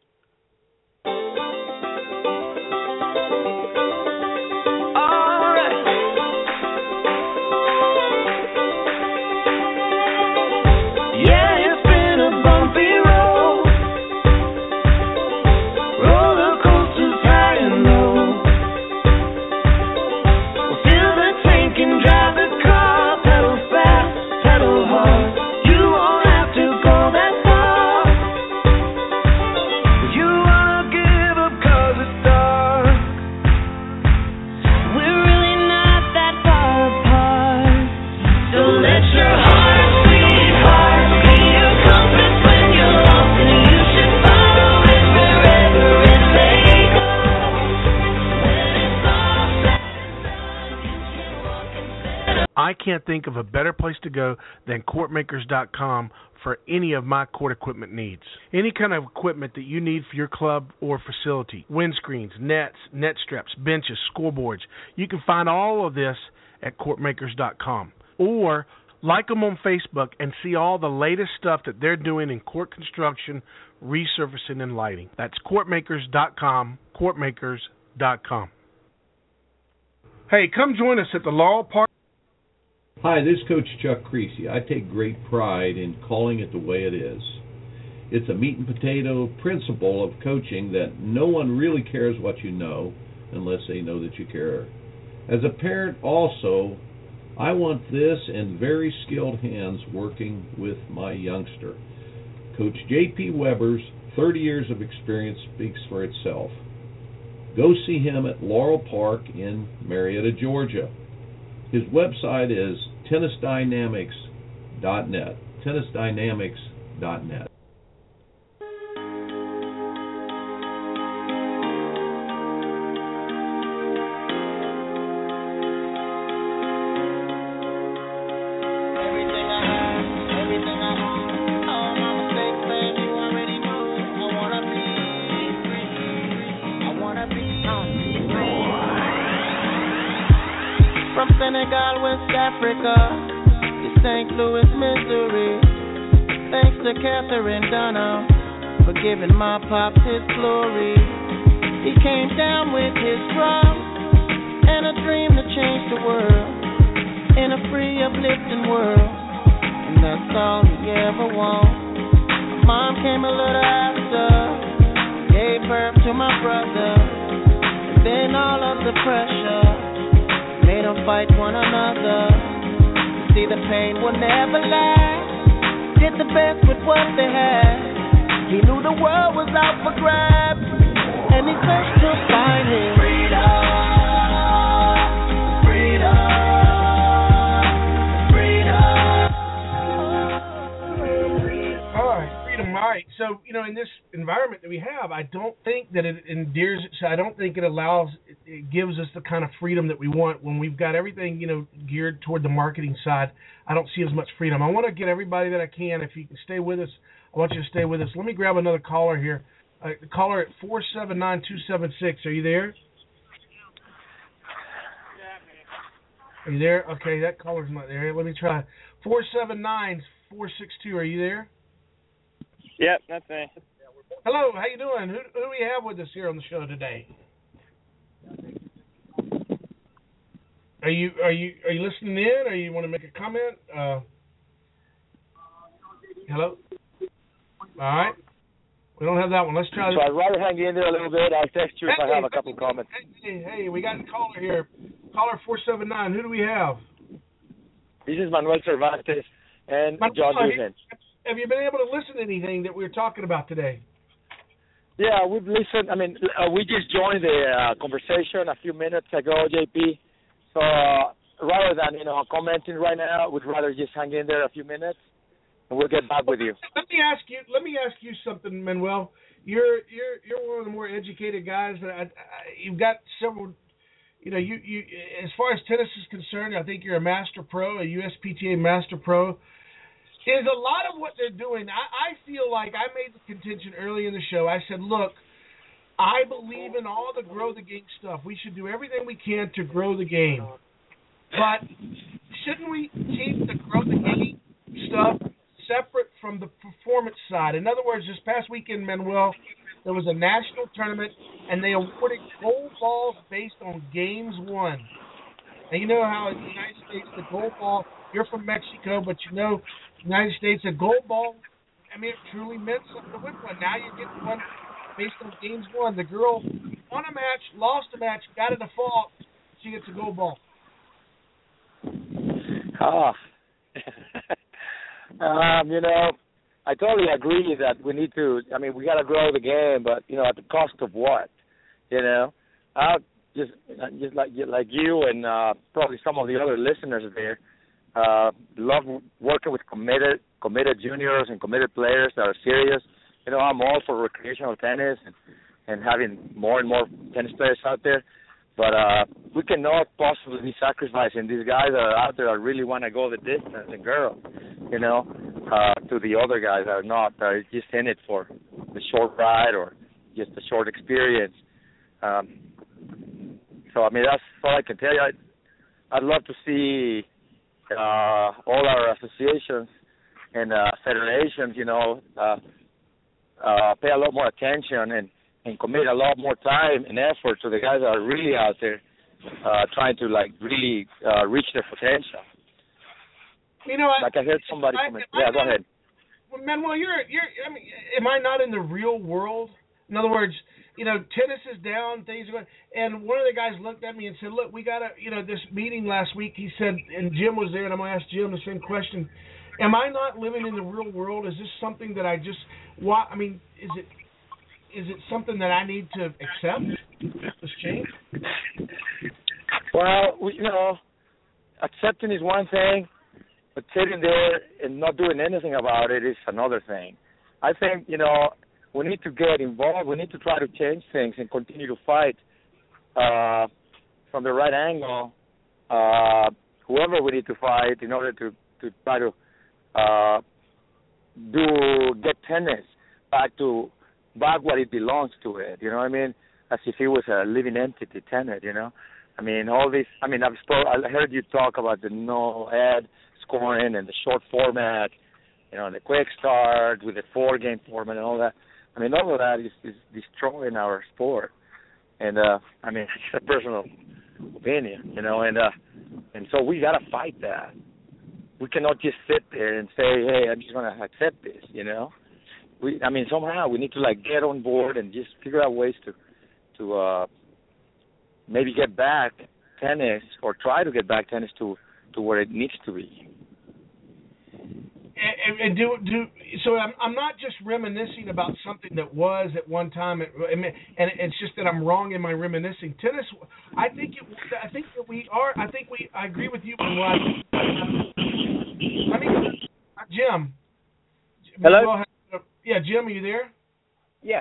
C: I can't think of a better place to go than court makers dot com for any of my court equipment needs. Any kind of equipment that you need for your club or facility, windscreens, nets, net straps, benches, scoreboards, you can find all of this at court makers dot com. Or like them on Facebook and see all the latest stuff that they're doing in court construction, resurfacing, and lighting. That's court makers dot com, court makers dot com. Hey, come join us at the Laurel Park.
F: Hi, this is Coach Chuck Creasy. I take great pride in calling it the way it is. It's a meat and potato principle of coaching that no one really cares what you know unless they know that you care. As a parent also, I want this in very skilled hands working with my youngster. Coach J P Weber's thirty years of experience speaks for itself. Go see him at Laurel Park in Marietta, Georgia. His website is tennis dynamics dot net, tennis dynamics dot net.
M: Senegal, West Africa, to Saint Louis, Missouri. Thanks to Catherine Dunham for giving my pops his glory. He came down with his drum and a dream to change the world in a free, uplifting world, and that's all he ever wanted. Mom came a little after, gave birth to my brother, and then all of the pressure made them fight one another. See, the pain will never last. Did the best with what they had. He knew the world was out for grabs, and he searched to find his freedom.
C: All right, so, you know, in this environment that we have, I don't think that it endears, so I don't think it allows, it gives us the kind of freedom that we want when we've got everything, you know, geared toward the marketing side. I don't see as much freedom. I want to get everybody that I can. If you can stay with us, I want you to stay with us. Let me grab another caller here. Uh, caller at four seven nine, two seven six. Are you there? Are you there? Okay, that caller's not there. Let me try. four seven nine, four six two. Are you there?
N: Yep, that's me.
C: Hello, how you doing? Who, who do we have with us here on the show today? Are you are you are you listening in, or you want to make a comment? Uh, hello. All right. We don't have that one. Let's try.
J: So I'd rather hang in there a little bit. I'll text you if
C: hey,
J: I have a couple of comments.
C: Hey, hey, we got a caller here. Caller four seven nine. Who do we have?
J: This is Manuel Cervantes and
C: Manuel,
J: John Dugan.
C: Have you been able to listen to anything that we were talking about today?
J: Yeah, we've listened. I mean, uh, we just joined the uh, conversation a few minutes ago, J P. So uh, rather than, you know, commenting right now, we'd rather just hang in there a few minutes, and we'll get back with you.
C: Let me ask you. Let me ask you something, Manuel. You're you're you're one of the more educated guys that I, I, you've got several. You know, you you as far as tennis is concerned, I think you're a master pro, a U S P T A master pro. Is a lot of what they're doing, I, I feel like I made the contention early in the show. I said, look, I believe in all the grow the game stuff. We should do everything we can to grow the game. But shouldn't we keep the grow the game stuff separate from the performance side? In other words, this past weekend, Manuel, there was a national tournament, and they awarded gold balls based on games won. And you know how in the United States, the gold ball, you're from Mexico, but you know, United States, a gold ball, I mean, it truly meant something to win one. Now you get one based on games won. The girl won a match, lost a match, got a default, she gets a gold ball.
J: Ah. um, you know, I totally agree that we need to, I mean, we got to grow the game, but, you know, at the cost of what? You know? I just, just like, like you and uh, probably some of the other listeners there, Uh, love working with committed committed juniors and committed players that are serious. You know, I'm all for recreational tennis and, and having more and more tennis players out there. But uh, we cannot possibly be sacrificing these guys that are out there that really want to go the distance and girls, you know, uh, to the other guys that are not, that are just in it for the short ride or just a short experience. Um, so, I mean, that's all I can tell you. I'd, I'd love to see Uh, all our associations and uh, federations, you know, uh, uh, pay a lot more attention and, and commit a lot more time and effort to the guys that are really out there uh, trying to, like, really uh, reach their potential.
C: You know,
J: like I, I heard somebody
C: I,
J: comment.
C: I,
J: Yeah,
C: I,
J: go ahead.
C: Well, Manuel, you're, you're, I mean, am I not in the real world? In other words, you know, tennis is down, things are going, and one of the guys looked at me and said, look, we got to, you know, this meeting last week, he said, and Jim was there, and I'm going to ask Jim the same question. Am I not living in the real world? Is this something that I just, why, I mean, is it, is it something that I need to accept, this change?
J: Well, we, you know, accepting is one thing, but sitting there and not doing anything about it is another thing. I think, you know, we need to get involved. We need to try to change things and continue to fight uh, from the right angle, uh, whoever we need to fight in order to, to try to uh, do get tennis back to back what it belongs to it. You know what I mean? As if it was a living entity, tennis. You know, I mean all this. I mean I've spoke, I heard you talk about the no ad scoring and the short format. You know, the quick start with the four game format and all that. I mean, all of that is, is destroying our sport, and uh, I mean, it's a personal opinion, you know, and uh, and so we gotta fight that. We cannot just sit there and say, "Hey, I'm just gonna accept this," you know. We, I mean, somehow we need to like get on board and just figure out ways to to uh, maybe get back tennis or try to get back tennis to, to where it needs to be.
C: And, and do do so. I'm I'm not just reminiscing about something that was at one time, and it's just that I'm wrong in my reminiscing. Tennis, I think it. I think that we are. I think we. I agree with you. I mean, Jim.
J: Hello.
C: Yeah, Jim, are you there?
J: Yes.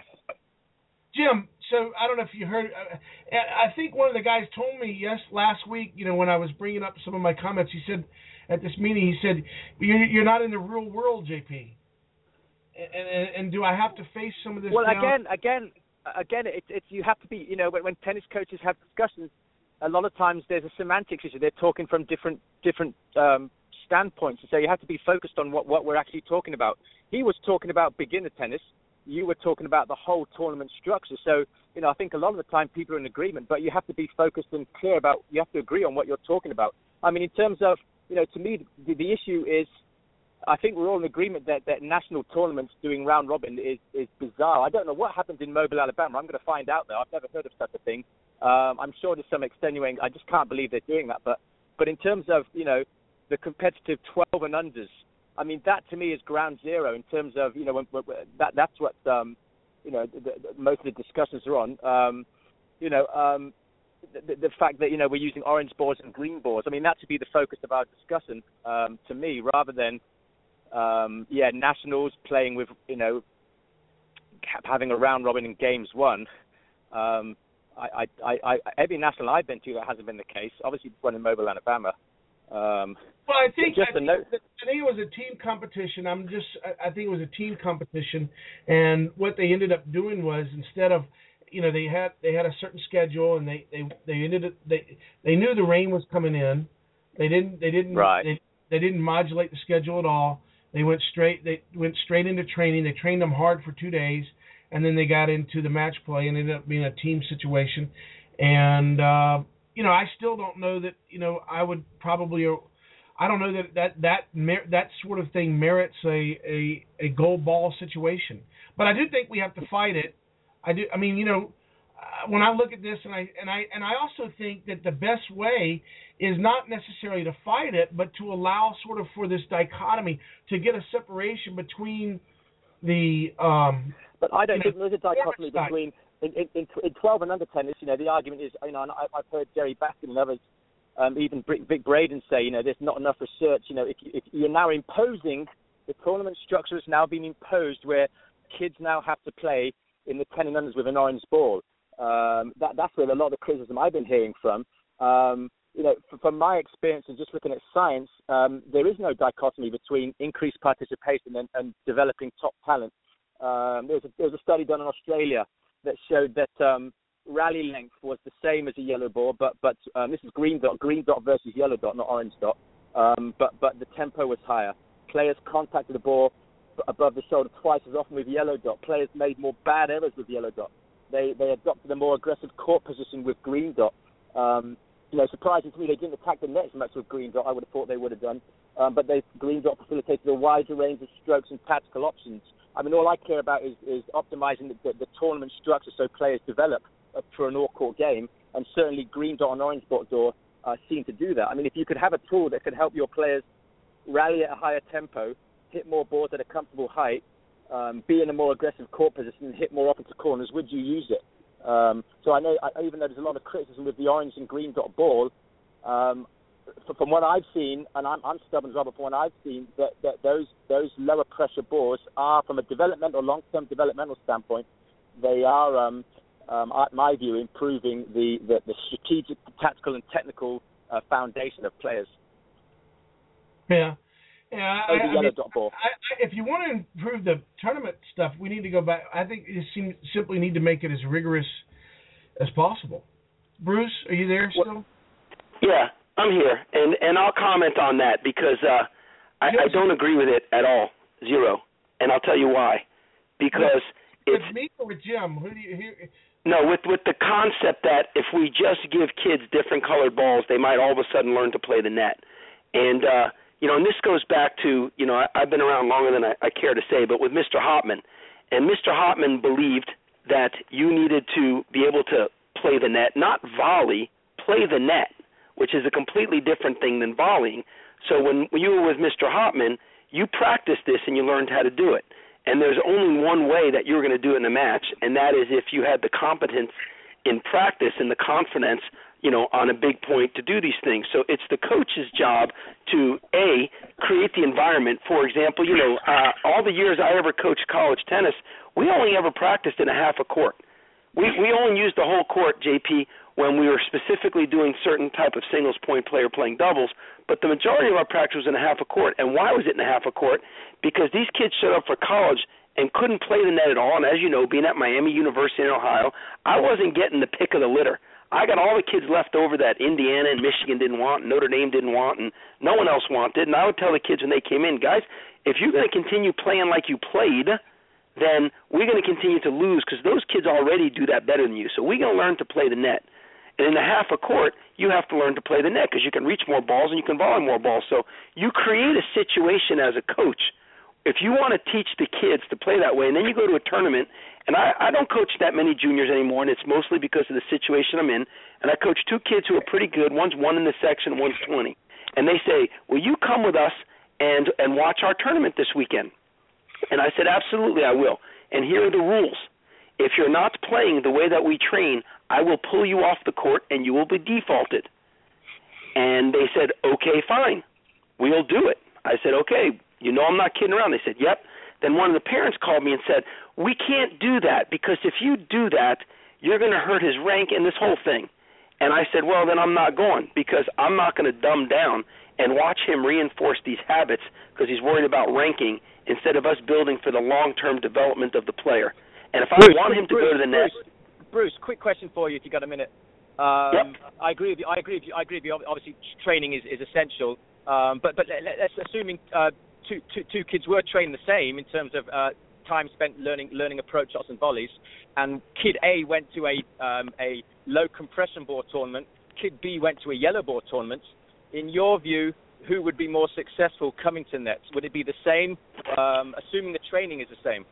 C: Jim. So I don't know if you heard. I think one of the guys told me yes last week. You know, when I was bringing up some of my comments, he said. At this meeting, he said, "You're, you're not in the real world, J P." And, and, and do I have to face some of this?
J: Well,
C: now?
J: again, again, again, it's it's you have to be. You know, when, when tennis coaches have discussions, a lot of times there's a semantics issue. They're talking from different different um, standpoints, so you have to be focused on what what we're actually talking about. He was talking about beginner tennis. You were talking about the whole tournament structure. So, you know, I think a lot of the time people are in agreement, but you have to be focused and clear about. You have to agree on what you're talking about. I mean, in terms of You know, to me, the, the issue is, I think we're all in agreement that, that national tournaments doing round robin is, is bizarre. I don't know what happened in Mobile, Alabama. I'm going to find out, though. I've never heard of such a thing. Um, I'm sure there's some extenuating. I just can't believe they're doing that. But, but in terms of, you know, the competitive twelve and unders, I mean, that to me is ground zero in terms of, you know, when, when, that that's what, um, you know, the, the, most of the discussions are on. Um, you know, um, The, the fact that, you know, we're using orange boards and green boards, I mean, that should be the focus of our discussion, um, to me, rather than, um, yeah, nationals playing with, you know, having a round robin in games one. Um, I, I, I, I, every national I've been to, that hasn't been the case. Obviously, the one in Mobile, Alabama. Um,
C: well, I think,
J: just
C: I,
J: a
C: think
J: note.
C: I think it was a team competition. I'm just, I, I think it was a team competition, and what they ended up doing was instead of You know, they had they had a certain schedule, and they they they ended up, they they knew the rain was coming in. They didn't they didn't
J: right.
C: they, they didn't modulate the schedule at all. They went straight they went straight into training. They trained them hard for two days, and then they got into the match play, and it ended up being a team situation. And uh, you know, I still don't know that. You know, I would probably. I don't know that that that mer- that sort of thing merits a, a a gold ball situation. But I do think we have to fight it. I do. I mean, you know, uh, when I look at this, and I and I and I also think that the best way is not necessarily to fight it, but to allow sort of for this dichotomy to get a separation between the. Um,
J: but I don't think
C: know,
J: there's a dichotomy between in, in, in twelve and under tennis. You know, the argument is, you know, and I, I've heard Jerry Baskin and others, um, even Vic Braden say, you know, there's not enough research. You know, if, you, if you're now imposing the tournament structure is now being imposed where kids now have to play in the ten and unders with an orange ball. Um, that, that's where a lot of the criticism I've been hearing from. Um, you know, from, from my experience and just looking at science, um, there is no dichotomy between increased participation and, and developing top talent. Um, there, was a, there was a study done in Australia that showed that um, rally length was the same as a yellow ball, but but um, this is green dot, green dot versus yellow dot, not orange dot. Um, but but the tempo was higher. Players contacted the ball above the shoulder twice as often with yellow dot. Players made more bad errors with yellow dot. They they adopted a more aggressive court position with green dot. Um, you know, surprising to me, they didn't attack the net as much with green dot. I would have thought they would have done. Um, but they green dot facilitated a wider range of strokes and tactical options. I mean, all I care about is, is optimizing the, the, the tournament structure so players develop uh, for an all-court game. And certainly green dot and orange dot door uh, seem to do that. I mean, if you could have a tool that could help your players rally at a higher tempo, hit more balls at a comfortable height, um, be in a more aggressive court position, and hit more up into corners, would you use it? Um, so I know, I, even though there's a lot of criticism with the orange and green dot ball, um, from what I've seen, and I'm, I'm stubborn as well, but from what I've seen, that, that those those lower pressure balls are, from a developmental, long-term developmental standpoint, they are, um, um, at my view, improving the, the, the strategic, tactical, and technical uh, foundation of players.
C: Yeah. Yeah, I, I mean,
J: ball.
C: I, I, if you want to improve the tournament stuff, we need to go back. I think you seem, simply need to make it as rigorous as possible. Bruce, are you there still?
L: Well, yeah, I'm here, and and I'll comment on that because uh, I, I don't agree with it at all, zero, and I'll tell you why. Because
C: with
L: it's
C: me or with Jim. Who do you hear?
L: No, with with the concept that if we just give kids different colored balls, they might all of a sudden learn to play the net, and. uh You know, and this goes back to, you know, I, I've been around longer than I, I care to say, but with Mister Hopman. And Mister Hopman believed that you needed to be able to play the net, not volley, play the net. which is a completely different thing than volleying. So when you were with Mister Hopman, you practiced this and you learned how to do it. And there's only one way that you were going to do it in a match, and that is if you had the competence in practice and the confidence, you know, on a big point to do these things. So it's the coach's job to, A, create the environment. For example, you know, uh, all the years I ever coached college tennis, we only ever practiced in a half a court. We we only used the whole court, J P, when we were specifically doing certain type of singles point play or playing doubles, but the majority of our practice was in a half a court. And why was it in a half a court? Because these kids showed up for college and couldn't play the net at all. And as you know, being at Miami University in Ohio, I wasn't getting the pick of the litter. I got all the kids left over that Indiana and Michigan didn't want, and Notre Dame didn't want, and no one else wanted. And I would tell the kids when they came in, guys, if you're going to continue playing like you played, then we're going to continue to lose because those kids already do that better than you. So we're going to learn to play the net. And in the half a court, you have to learn to play the net because you can reach more balls and you can volley more balls. So you create a situation as a coach. If you want to teach the kids to play that way, and then you go to a tournament, and I, I don't coach that many juniors anymore, and it's mostly because of the situation I'm in, and I coach two kids who are pretty good. One's one in the section, one's twenty. And they say, will you come with us and, and watch our tournament this weekend? And I said, absolutely, I will. And here are the rules. If you're not playing the way that we train, I will pull you off the court and you will be defaulted. And they said, okay, fine. We'll do it. I said, okay, you know I'm not kidding around. They said, yep. Then one of the parents called me and said, we can't do that because if you do that, you're going to hurt his rank and this whole thing. And I said, well, then I'm not going because I'm not going to dumb down and watch him reinforce these habits because he's worried about ranking instead of us building for the long-term development of the player. And if
J: Bruce,
L: I want him to
J: Bruce,
L: go to the net...
J: Bruce, Bruce, quick question for you if you got a minute. Um,
L: yep.
J: I agree with you. I agree with you. I agree with you. Obviously, training is, is essential. Um, but but let's assuming uh, two, two, two kids were trained the same in terms of uh, time spent learning learning approach shots and volleys, and kid A went to a um, a low compression ball tournament, kid B went to a yellow ball tournament. In your view, who would be more successful coming to nets? Would it be the same, um, assuming the training is the same?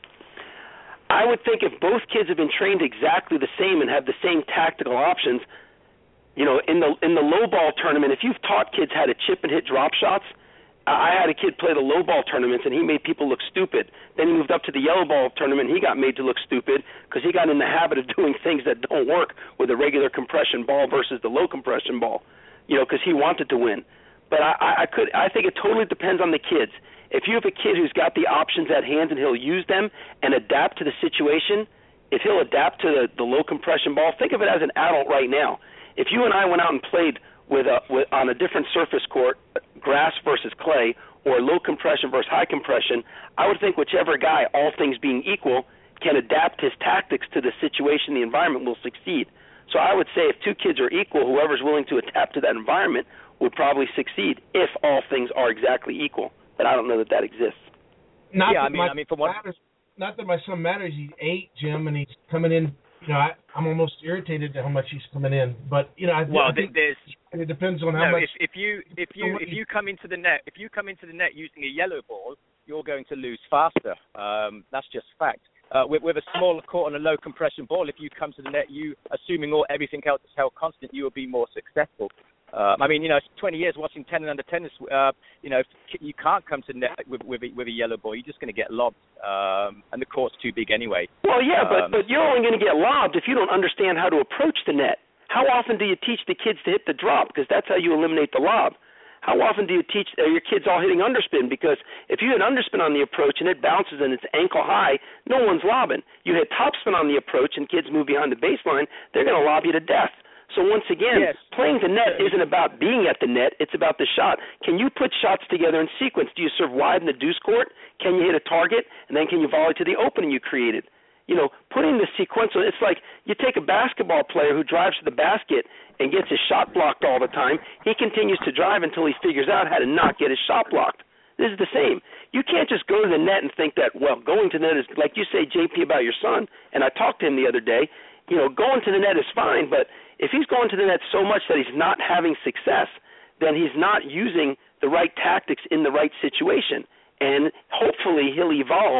L: I would think if both kids have been trained exactly the same and have the same tactical options, you know, in the in the low ball tournament, if you've taught kids how to chip and hit drop shots, I had a kid play the low ball tournaments and he made people look stupid. Then he moved up to the yellow ball tournament and he got made to look stupid because he got in the habit of doing things that don't work with a regular compression ball versus the low compression ball, you know, because he wanted to win. But I, I could I think it totally depends on the kids. If you have a kid who's got the options at hand and he'll use them and adapt to the situation, if he'll adapt to the, the low compression ball, think of it as an adult right now. If you and I went out and played with a, with, on a different surface court, grass versus clay, or low compression versus high compression, I would think whichever guy, all things being equal, can adapt his tactics to the situation, the environment will succeed. So I would say if two kids are equal, whoever's willing to adapt to that environment would probably succeed if all things are exactly equal. But I don't know that that exists.
C: Not
J: yeah,
C: that
J: I mean,
C: my
J: I mean, from what
C: matters, not that my son matters. He's eight, Jim, and he's coming in. You know, I, I'm almost irritated at how much he's coming in. But you know, I,
J: well,
C: I think
J: there's
C: it depends on how
J: no,
C: much.
J: If, if you if you if you come into the net if you come into the net using a yellow ball, you're going to lose faster. Um, that's just fact. Uh, with, with a small court and a low compression ball, if you come to the net, you assuming all everything else is held constant, you will be more successful. Uh, I mean, you know, twenty years watching ten and under tennis, uh, you know, you can't come to net with with a, with a yellow ball. You're just going to get lobbed, um, and the court's too big anyway.
L: Well, yeah,
J: um,
L: but but you're only going to get lobbed if you don't understand how to approach the net. How often do you teach the kids to hit the drop? Because that's how you eliminate the lob. How often do you teach uh, your kids all hitting underspin? Because if you hit underspin on the approach and it bounces and it's ankle high, no one's lobbing. You hit topspin on the approach and kids move behind the baseline, they're going to lob you to death. So once again,
J: yes.
L: playing the net isn't about being at the net, it's about the shot. Can you put shots together in sequence? Do you serve wide in the deuce court? Can you hit a target? And then can you volley to the opening you created? You know, putting the sequential, it's like you take a basketball player who drives to the basket and gets his shot blocked all the time. He continues to drive until he figures out how to not get his shot blocked. This is the same. You can't just go to the net and think that, well, going to the net is, like you say, J P, about your son, and I talked to him the other day, you know, going to the net is fine, but if he's going to the net so much that he's not having success, then he's not using the right tactics in the right situation. And hopefully he'll evolve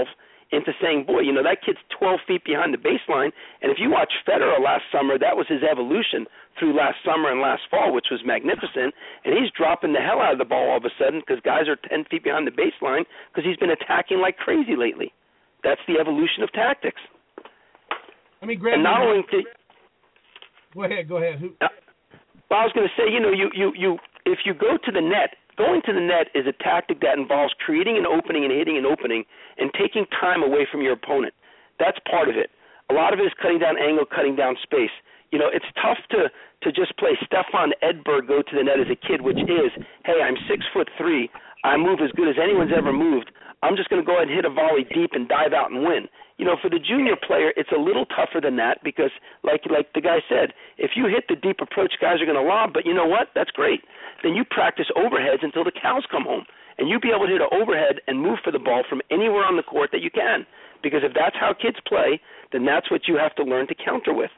L: into saying, boy, you know, that kid's twelve feet behind the baseline. And if you watch Federer last summer, that was his evolution through last summer and last fall, which was magnificent. And he's dropping the hell out of the ball all of a sudden because guys are ten feet behind the baseline because he's been attacking like crazy lately. That's the evolution of tactics.
C: Let me grab
L: and not only to,
C: Go ahead, go ahead. Who?
L: Uh, well, I was going to say, you know, you, you, you, if you go to the net, going to the net is a tactic that involves creating an opening and hitting an opening and taking time away from your opponent. That's part of it. A lot of it is cutting down angle, cutting down space. You know, it's tough to, to just play Stefan Edberg go to the net as a kid, which is, hey, I'm six foot three. I move as good as anyone's ever moved. I'm just going to go ahead and hit a volley deep and dive out and win. You know, for the junior player, it's a little tougher than that because, like like the guy said, if you hit the deep approach, guys are going to lob, but you know what? That's great. Then you practice overheads until the cows come home, and you be able to hit an overhead and move for the ball from anywhere on the court that you can. Because if that's how kids play, then that's what you have to learn to counter with.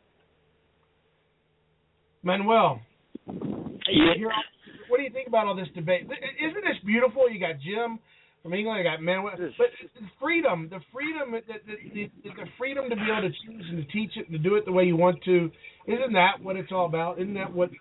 C: Manuel,
L: yeah.
C: What do you think about all this debate? Isn't this beautiful? You got Jim from England, you got Manuel, but the freedom, the freedom, the, the, the, the freedom to be able to choose and to teach it and to do it the way you want to, isn't that what it's all about? Isn't that what?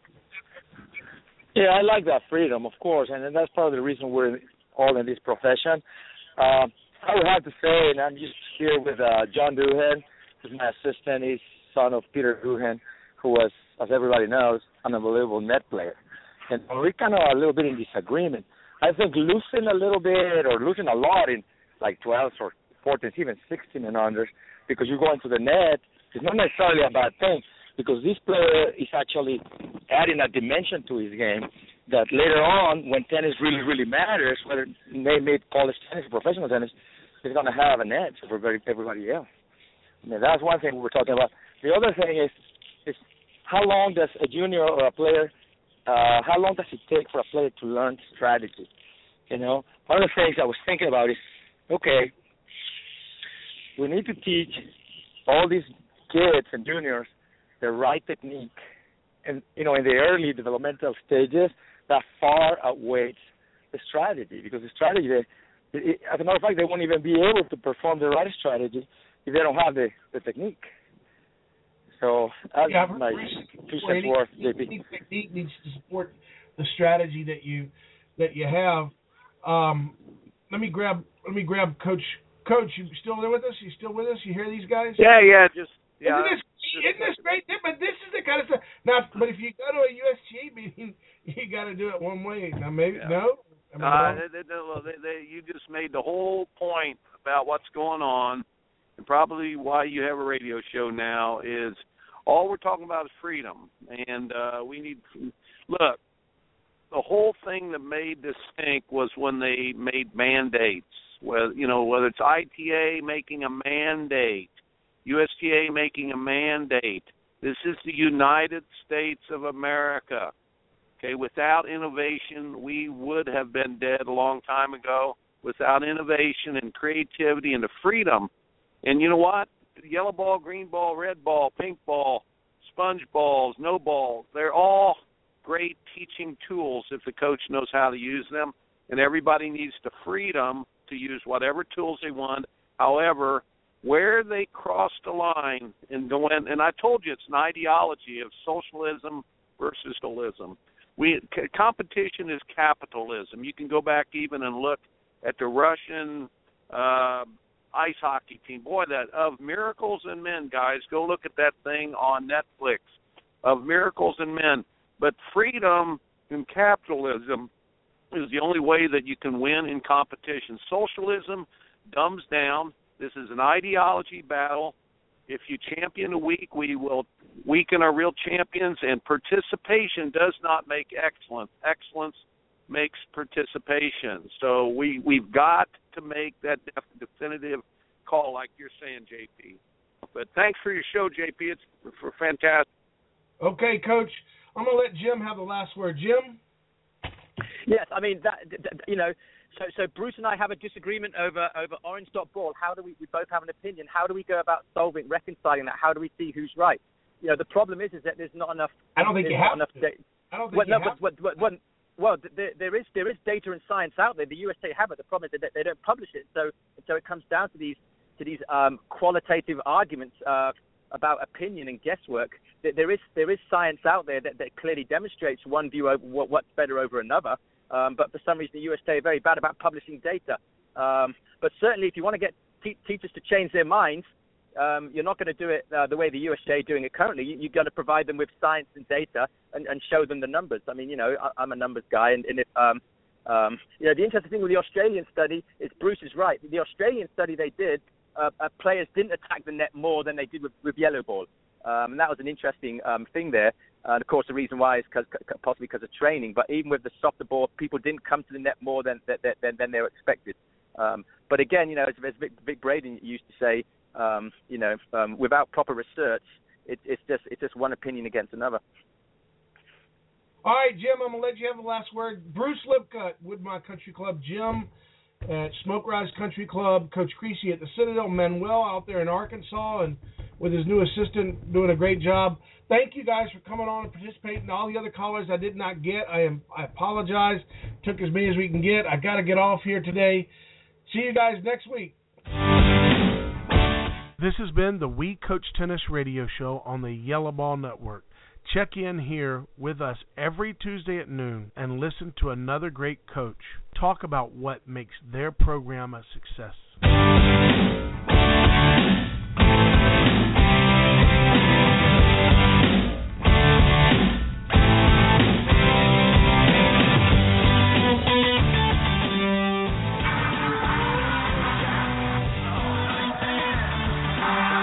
J: Yeah, I like that freedom, of course, and that's part of the reason we're all in this profession. Uh, I would have to say, and I'm just here with uh, John Duhan, who's my assistant. He's son of Peter Duhan, who was, as everybody knows, an unbelievable net player. And we're kind of a little bit in disagreement. I think losing a little bit or losing a lot in like twelve or fourteen, even sixteen and under, because you go into the net, is not necessarily a bad thing, because this player is actually adding a dimension to his game that later on, when tennis really, really matters, whether they made college tennis or professional tennis, he's going to have an edge over everybody else. I mean, that's one thing we were talking about. The other thing is, is how long does a junior or a player Uh, how long does it take for a player to learn strategy? You know, one of the things I was thinking about is, okay, we need to teach all these kids and juniors the right technique, and you know, in the early developmental stages, that far outweighs the strategy, because the strategy, they, it, as a matter of fact, they won't even be able to perform the right strategy if they don't have the, the technique. So that's
C: yeah,
J: my two cents worth, J P.
C: Technique needs to support the strategy that you that you have. Um, let me grab let me grab Coach. Coach, you still there with us? You still with us? You hear these guys?
K: Yeah, yeah, just yeah.
C: Isn't this, isn't this great? But this is the kind of stuff. Now, but if you go to a U S G A meeting, you got to do it one way. Now, maybe yeah. no.
K: Uh, they, they, they, they, you just made the whole point about what's going on, and probably why you have a radio show now is. All we're talking about is freedom, and uh, we need – look, the whole thing that made this stink was when they made mandates, whether, you know, whether it's I T A making a mandate, U S G A making a mandate. This is the United States of America. Okay, without innovation, we would have been dead a long time ago. Without innovation and creativity and the freedom, and you know what? Yellow ball, green ball, red ball, pink ball, sponge balls, no balls. They're all great teaching tools if the coach knows how to use them, and everybody needs the freedom to use whatever tools they want. However, where they cross the line and go in, and I told you it's an ideology of socialism versus socialism. We c- competition is capitalism. You can go back even and look at the Russian uh, ice hockey team. Boy, that of Miracles and Men, guys, go look at that thing on Netflix, of Miracles and Men. But freedom and capitalism is the only way that you can win in competition. Socialism dumbs down. This is an ideology battle. If you champion a weak, we will weaken our real champions, and participation does not make excellence. Excellence makes participation. So we, we've got to make that def- definitive call like you're saying, J P. But thanks for your show, J P. It's for fantastic.
C: Okay, Coach. I'm going to let Jim have the last word. Jim?
J: Yes, I mean, that, that you know, so so Bruce and I have a disagreement over, over orange dot ball. How do we, we both have an opinion. How do we go about solving, reconciling that? How do we see who's right? You know, the problem is is that there's not enough.
C: I don't think you have
J: enough
C: to.
J: data.
C: I don't think
J: well,
C: you
J: no,
C: have
J: but,
C: to.
J: But, but, well, there, there is there is data and science out there. The U S A have it. The problem is that they don't publish it. So so it comes down to these to these um, qualitative arguments uh, about opinion and guesswork. There is there is science out there that, that clearly demonstrates one view over what, what's better over another. Um, but for some reason, the U S A are very bad about publishing data. Um, but certainly, if you want to get te- teachers to change their minds, um, you're not going to do it uh, the way the U S A are doing it currently. You, you've got to provide them with science and data and, and show them the numbers. I mean, you know, I, I'm a numbers guy, and, and if um, um, you know, the interesting thing with the Australian study is Bruce is right. The Australian study they did, uh, uh, players didn't attack the net more than they did with, with yellow ball, um, and that was an interesting um, thing there. Uh, and of course, the reason why is cause, possibly because of training. But even with the softer ball, people didn't come to the net more than than, than, than they were expected. Um, but again, you know, as, as Vic, Vic Braden used to say, um, you know, um, without proper research, it, it's just it's just one opinion against another.
C: All right, Jim, I'm going to let you have the last word. Bruce Lipcutt, Woodmont Country Club, Jim at Smoke Rise Country Club, Coach Creasy at the Citadel, Manuel out there in Arkansas, and with his new assistant doing a great job. Thank you guys for coming on and participating. All the other callers I did not get, I am I apologize. Took as many as we can get. I got to get off here today. See you guys next week. This has been the We Coach Tennis radio show on the Yellow Ball Network. Check in here with us every Tuesday at noon and listen to another great coach talk about what makes their program a success.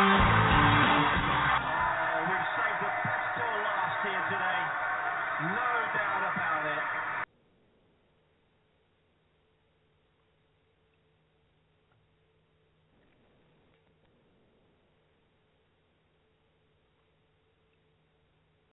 D: No